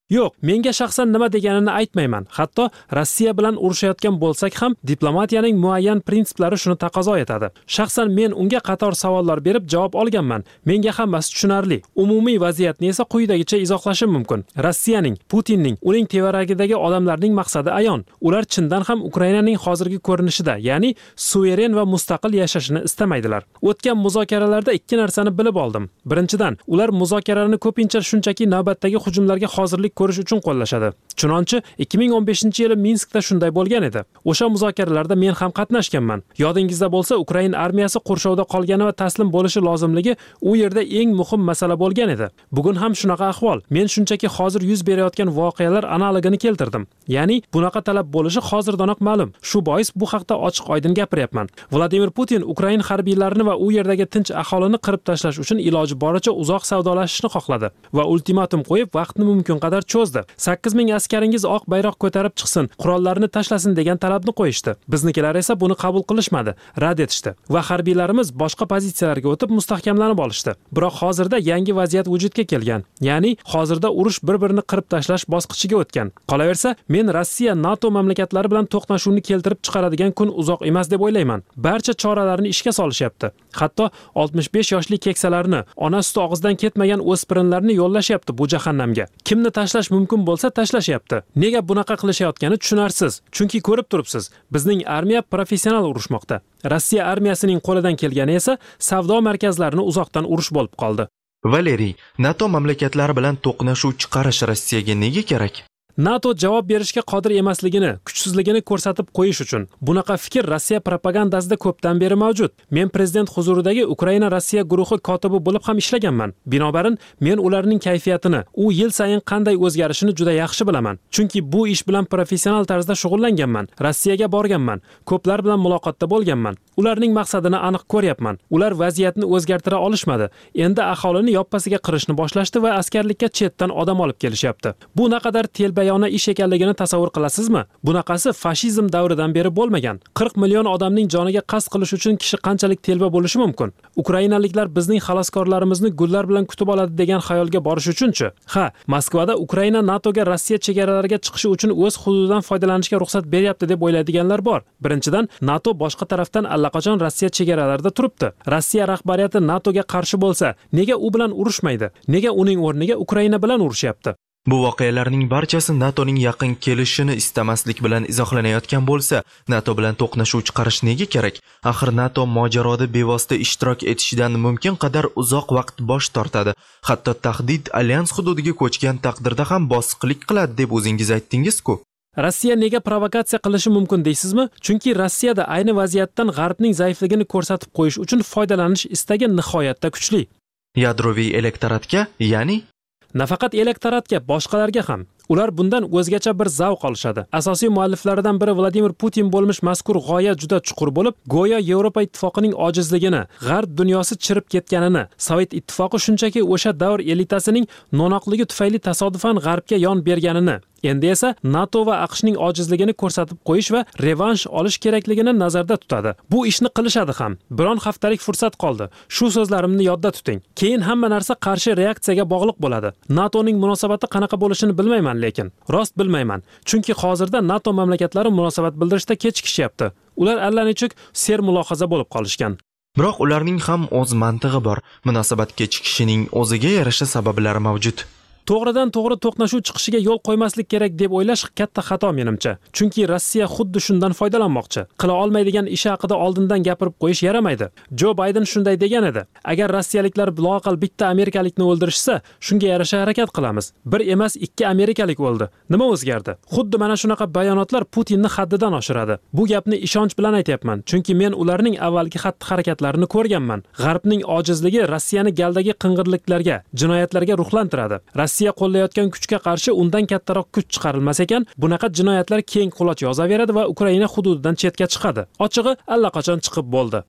Yo'q, menga shaxsan nima deganini aytmayman. Hatto Rossiya bilan urushayotgan bo'lsak ham, diplomatiyaning muayyan prinsiplari shuni taqozo etadi. Shaxsan men unga qator savollar berib javob olganman. Menga hammasi tushunarli. Umumiy vaziyatni esa quyidagicha izohlashim mumkin. Rossiyaning, Putinning, uning tevaragidagi odamlarning maqsadi ayon. Ular chindan ham Ukrainaning hozirgi ko'rinishida, ya'ni suveren va mustaqil yashashini istamaydilar. O'tgan muzokaralarda ikki narsani bilib oldim. Birinchidan, ular muzokaralarni ko'pincha shunchaki navbatdagi hujumlarga hozirlik ko'rish uchun qo'llashadi. Chunonchi 2015-yili Minskda shunday bo'lgan edi. O'sha muzokaralarda men ham qatnashganman. Yodingizda bo'lsa, Ukraina armiyasi qurshovda qolgani va taslim bo'lishi lozimligi u yerda eng muhim masala bo'lgan edi. Bugun ham shunaqa ahvol. Men shunchaki hozir yuz berayotgan voqealar analogini keltirdim. Ya'ni bunaqa talab bo'lishi hozirdanoq ma'lum. Shu bois bu haqda ochiq-oydin gapiryapman. Vladimir Putin Ukraina harbiylarini va u yerdagi tinch aholini qirib tashlash uchun iloji boricha uzoq savdolashishni xohladi va ultimatum qo'yib vaqtni mumkin qadar cho'zdi. 8000 askaringiz oq bayroq ko'tarib chiqsin, qurollarni tashlasin degan talabni qo'yishdi. Biznikilar esa buni qabul qilishmadi, rad etishdi va harbiylarimiz boshqa pozitsiyalarga o'tib mustahkamlanib olishdi. Biroq hozirda yangi vaziyat vujudga kelgan. Ya'ni hozirda urush bir-birini qirib tashlash bosqichiga o'tgan. Qolaversa, men Rossiya NATO mamlakatlari bilan to'qnashuvni keltirib chiqaradigan kun uzoq emas deb o'ylayman. Barcha choralarni ishga solishyapti. Hatto 65 yoshli keksalarni, ona suti og'izdan ketmagan o'spirinlarni yo'llashyapti bu jahannamga. Kimni tashlash mumkin bo'lsa tashlashyapti. Nega bunaqa qilishayotgani tushunarsiz. Chunki ko'rib turibsiz, bizning armiya professional urushmoqda. Rossiya armiyasining qo'lidan kelgani esa savdo markazlarini uzoqdan urush bo'lib qoldi. Valeriy, NATO mamlakatlari bilan to'qnashuv chiqarish Rossiyaga nega kerak? NATO javob berishga qodir emasligini, kuchsizligini ko'rsatib qo'yish uchun. Bunaqa fikr Rossiya propagandasida ko'pdan beri mavjud. Men prezident huzuridagi Ukraina Rossiya guruhi kotibi bo'lib ham ishlaganman. Binobarin, men ularning kayfiyatini, u yil sayin qanday o'zgarishini juda yaxshi bilaman. Chunki bu ish bilan professional tarzda shug'ullanganman. Rossiyaga borganman, ko'plar bilan muloqotda bo'lganman. Ularning maqsadini aniq ko'ryapman. Ular vaziyatni o'zgartira olishmadi. Endi aholini yoppasiga qirishni boshlashdi va askarlikka chetdan odam olib kelishyapti. Bu naqadar telbayona ish ekanligini tasavvur qilasizmi? Bunaqasi fashizm davridan beri bo'lmagan. 40 million odamning joniga qasd qilish uchun kishi qanchalik telba bo'lishi mumkin? Ukrainaliklar bizning xaloskorlarimizni gullar bilan kutib oladi degan xayolga borish uchunchi? Ha, Moskvada Ukraina NATOga Rossiya chegaralariga chiqishi uchun o'z hududidan foydalanishga ruxsat beryapti deb o'ylaydiganlar bor. Birinchidan, NATO boshqa tarafdan allaqachon Rossiya chegaralarida turibdi. Rossiya rahbariyati NATOga qarshi bo'lsa, nega u bilan urushmaydi? Nega uning o'rniga Ukraina bilan urushyapti? Bu voqealarning barchasi NATOning yaqin kelishini istamaslik bilan izohlanayotgan bo'lsa, NATO bilan to'qnashuv chiqarish nega kerak? Axir NATO mojaroda bevosita ishtirok etishidan mumkin qadar uzoq vaqt bosh tortadi. Hatto tahdid alyans hududiga ko'chgan taqdirda ham bosiqlik qiladi deb o'zingiz aytdingiz-ku. Rossiya nega provokatsiya qilishi mumkin deysizmi? Chunki Rossiyada ayni vaziyatdan G'arbning zaifligini ko'rsatib qo'yish uchun foydalanish istagi nihoyatda kuchli. Yadroviy elektoratga, ya'ni nafaqat elektoratga, boshqalarga ham. Ular bundan o'zgacha bir zavq olishadi. Asosiy mualliflaridan biri Vladimir Putin bo'lmish mazkur g'oya juda chuqur bo'lib, go'yo Yevropa ittifoqining ojizligini, G'arb dunyosi chirib ketganini, Sovet ittifoqi shunchaki o'sha davr elitasining no'noqligi tufayli tasodifan G'arbga yon berganini, endi esa NATO va AQShning ojizligini ko'rsatib qo'yish va revansh olish kerakligini nazarda tutadi. Bu ishni qilishadi ham. Biron haftalik fursat qoldi. Shu so'zlarimni yodda tuting. Keyin hamma narsa qarshi reaksiyaga bog'liq bo'ladi. NATOning munosabati qanaqa bo'lishini bilmayman, lekin rost bilmayman. Chunki hozirda NATO mamlakatlari munosabat bildirishda kechikishyapti. Ular allanechuk ser mulohaza bo'lib qolishgan. Biroq ularning ham o'z mantig'i bor. Munosabat kechikishining o'ziga yarasha sabablari mavjud. To'g'ridan to'g'ri to'qnashuv chiqishiga yo'l qo'ymaslik kerak deb o'ylash katta xato menimcha. Chunki Rossiya xuddi shundan foydalanmoqchi. Qila olmaydigan ish haqida oldindan gapirib qo'yish yaramaydi. Jo Bayden shunday degan edi. Agar rossiyaliklar loaqal bitta amerikalikni o'ldirishsa, shunga yarasha harakat qilamiz. Bir emas, 2 amerikalik o'ldi. Nima o'zgardi? Xuddi mana shunaqa bayonotlar Putinni haddidan oshiradi. Bu gapni ishonch bilan aytayapman, chunki men ularning avvalgi xatti-harakatlarini ko'rganman. G'arbning ojizligi Rossiyani galdagi qing'irliklarga, jinoyatlarga ruhlantiradi. Rossiya qo'llayotgan kuchga qarshi undan kattaroq kuch chiqarilmas ekan, bunaqa jinoyatlar keng quloch yozaveradi va Ukraina hududidan chetga chiqadi. Ochig'i allaqachon chiqib bo'ldi.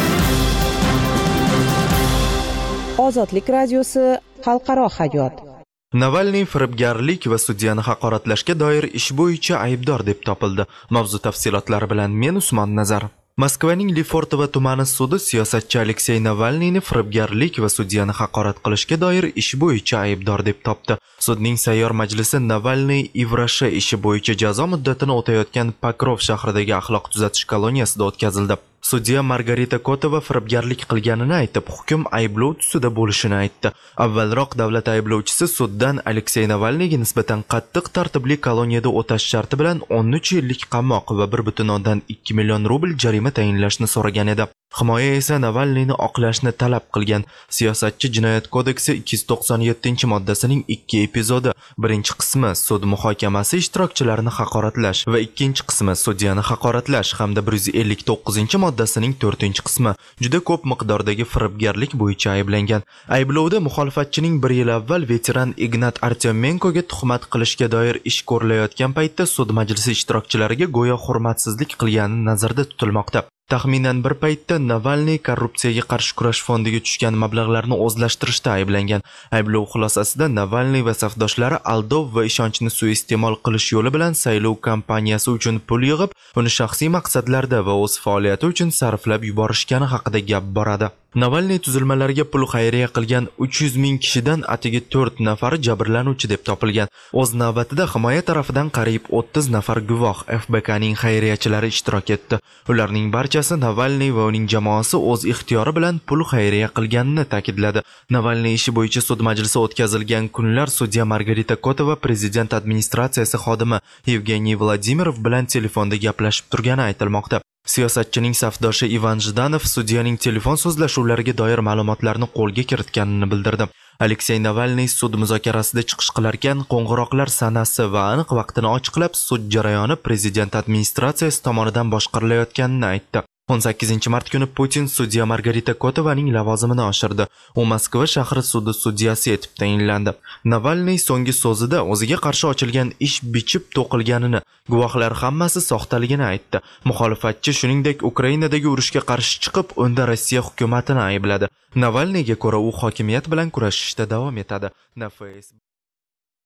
Ozodlik radiosi xalqaro hayot. Navalniy firibgarlik va sudyani haqoratlashga doir ish bo'yicha aybdor deb topildi. Mavzu tafsilotlari bilan men Usmon Nazarov. Moskvaning Lefortovo tumani sudi siyosatchi Aleksey Navalniyni firibgarlik va sudyani haqorat qilishga doir ish bo'yicha aybdor deb topdi. Sudning sayyor majlisi Navalniy Ivrasha ishi bo'yicha jazo muddatini o'tayotgan Pokrov shahridagi axloq tuzatish koloniyasida o'tkazildi. Sudya Margarita Kotova firibgarlik qilganini aytib, hukm ayblov tusida bo'lishini aytdi. Avvalroq davlat ayblovchisi suddan Aleksey Navalniyga nisbatan qattiq tartibli koloniyada o'tash sharti bilan 13 yillik qamoq va 1,2 million rubl jarima tayinlashni so'ragan edi. Himoya esa Navalniyni oqlashni talab qilgan. Siyosatchi jinoyat kodeksi 297-moddasining 2 epizodi. Birinchi qismi sud muhokamasi ishtirokchilarini haqoratlash va ikkinchi qismi sudyani haqoratlash hamda 159-moddasining 4-qismi juda ko'p miqdordagi firibgarlik bo'yicha ayblangan. Ayblovda muxolifatchining 1 yil avval veteran Ignat Artyomenkoga tuhmat qilishga doir ish ko'rilayotgan paytda sud majlisi ishtirokchilariga go'yo hurmatsizlik qilgani nazarda tutilmoqda. Taxminan bir paytda Navalniy korrupsiyaga qarshi kurash fondiga tushgan mablag'larni o'zlashtirishda ayblangan. Ayblov xulosasida Navalniy va safdoshlari aldov va ishonchni suiiste'mol qilish yo'li bilan saylov kampaniyasi uchun pul yig'ib, uni shaxsiy maqsadlarda va o'z faoliyati uchun sarflab yuborishgani haqida gap boradi. Navalniy tuzilmalariga pul xayriya qilgan 300 ming kishidan atigi 4 nafari jabrlanuvchi deb topilgan. O'z navbatida himoya tarafidan qariyb 30 nafar guvoh FBKning xayriyachilari ishtirok etdi. Ularning barchasi Navalniy va uning jamoasi o'z ixtiyori bilan pul xayriya qilganini ta'kidladi. Navalniy ishi bo'yicha sud majlisi o'tkazilgan kunlar sudya Margarita Kotova prezident administratsiyasi xodimi Evgeniy Vladimirov bilan telefonda gaplashib turgani aytilmoqda. Siyosatchining safdoshi Ivan Zhdanov sudyaning telefon so'zlashuvlariga doir ma'lumotlarni qo'lga kiritganini bildirdi. Aleksey Navalniy sud muzokarasida chiqish qilarkan, qo'ng'iroqlar sanasi va aniq vaqtini ochiqlab, sud jarayoni prezident administratsiyasi tomonidan boshqarilayotganini aytdi. 18 mart kuni Putin sudya Margarita Kotovaning lavozimini oshirdi. U Moskva shahri sudi sudyasi etib tayinlandi. Navalniy so'nggi so'zida o'ziga qarshi ochilgan ish bichib to'qilganini, guvohlar hammasi soxtaligini aytdi. Muxolifatchi shuningdek Ukrainadagi urushga qarshi chiqib, unda Rossiya hukumatini aybladi. Navalniyga ko'ra u hokimiyat bilan kurashishda davom etadi.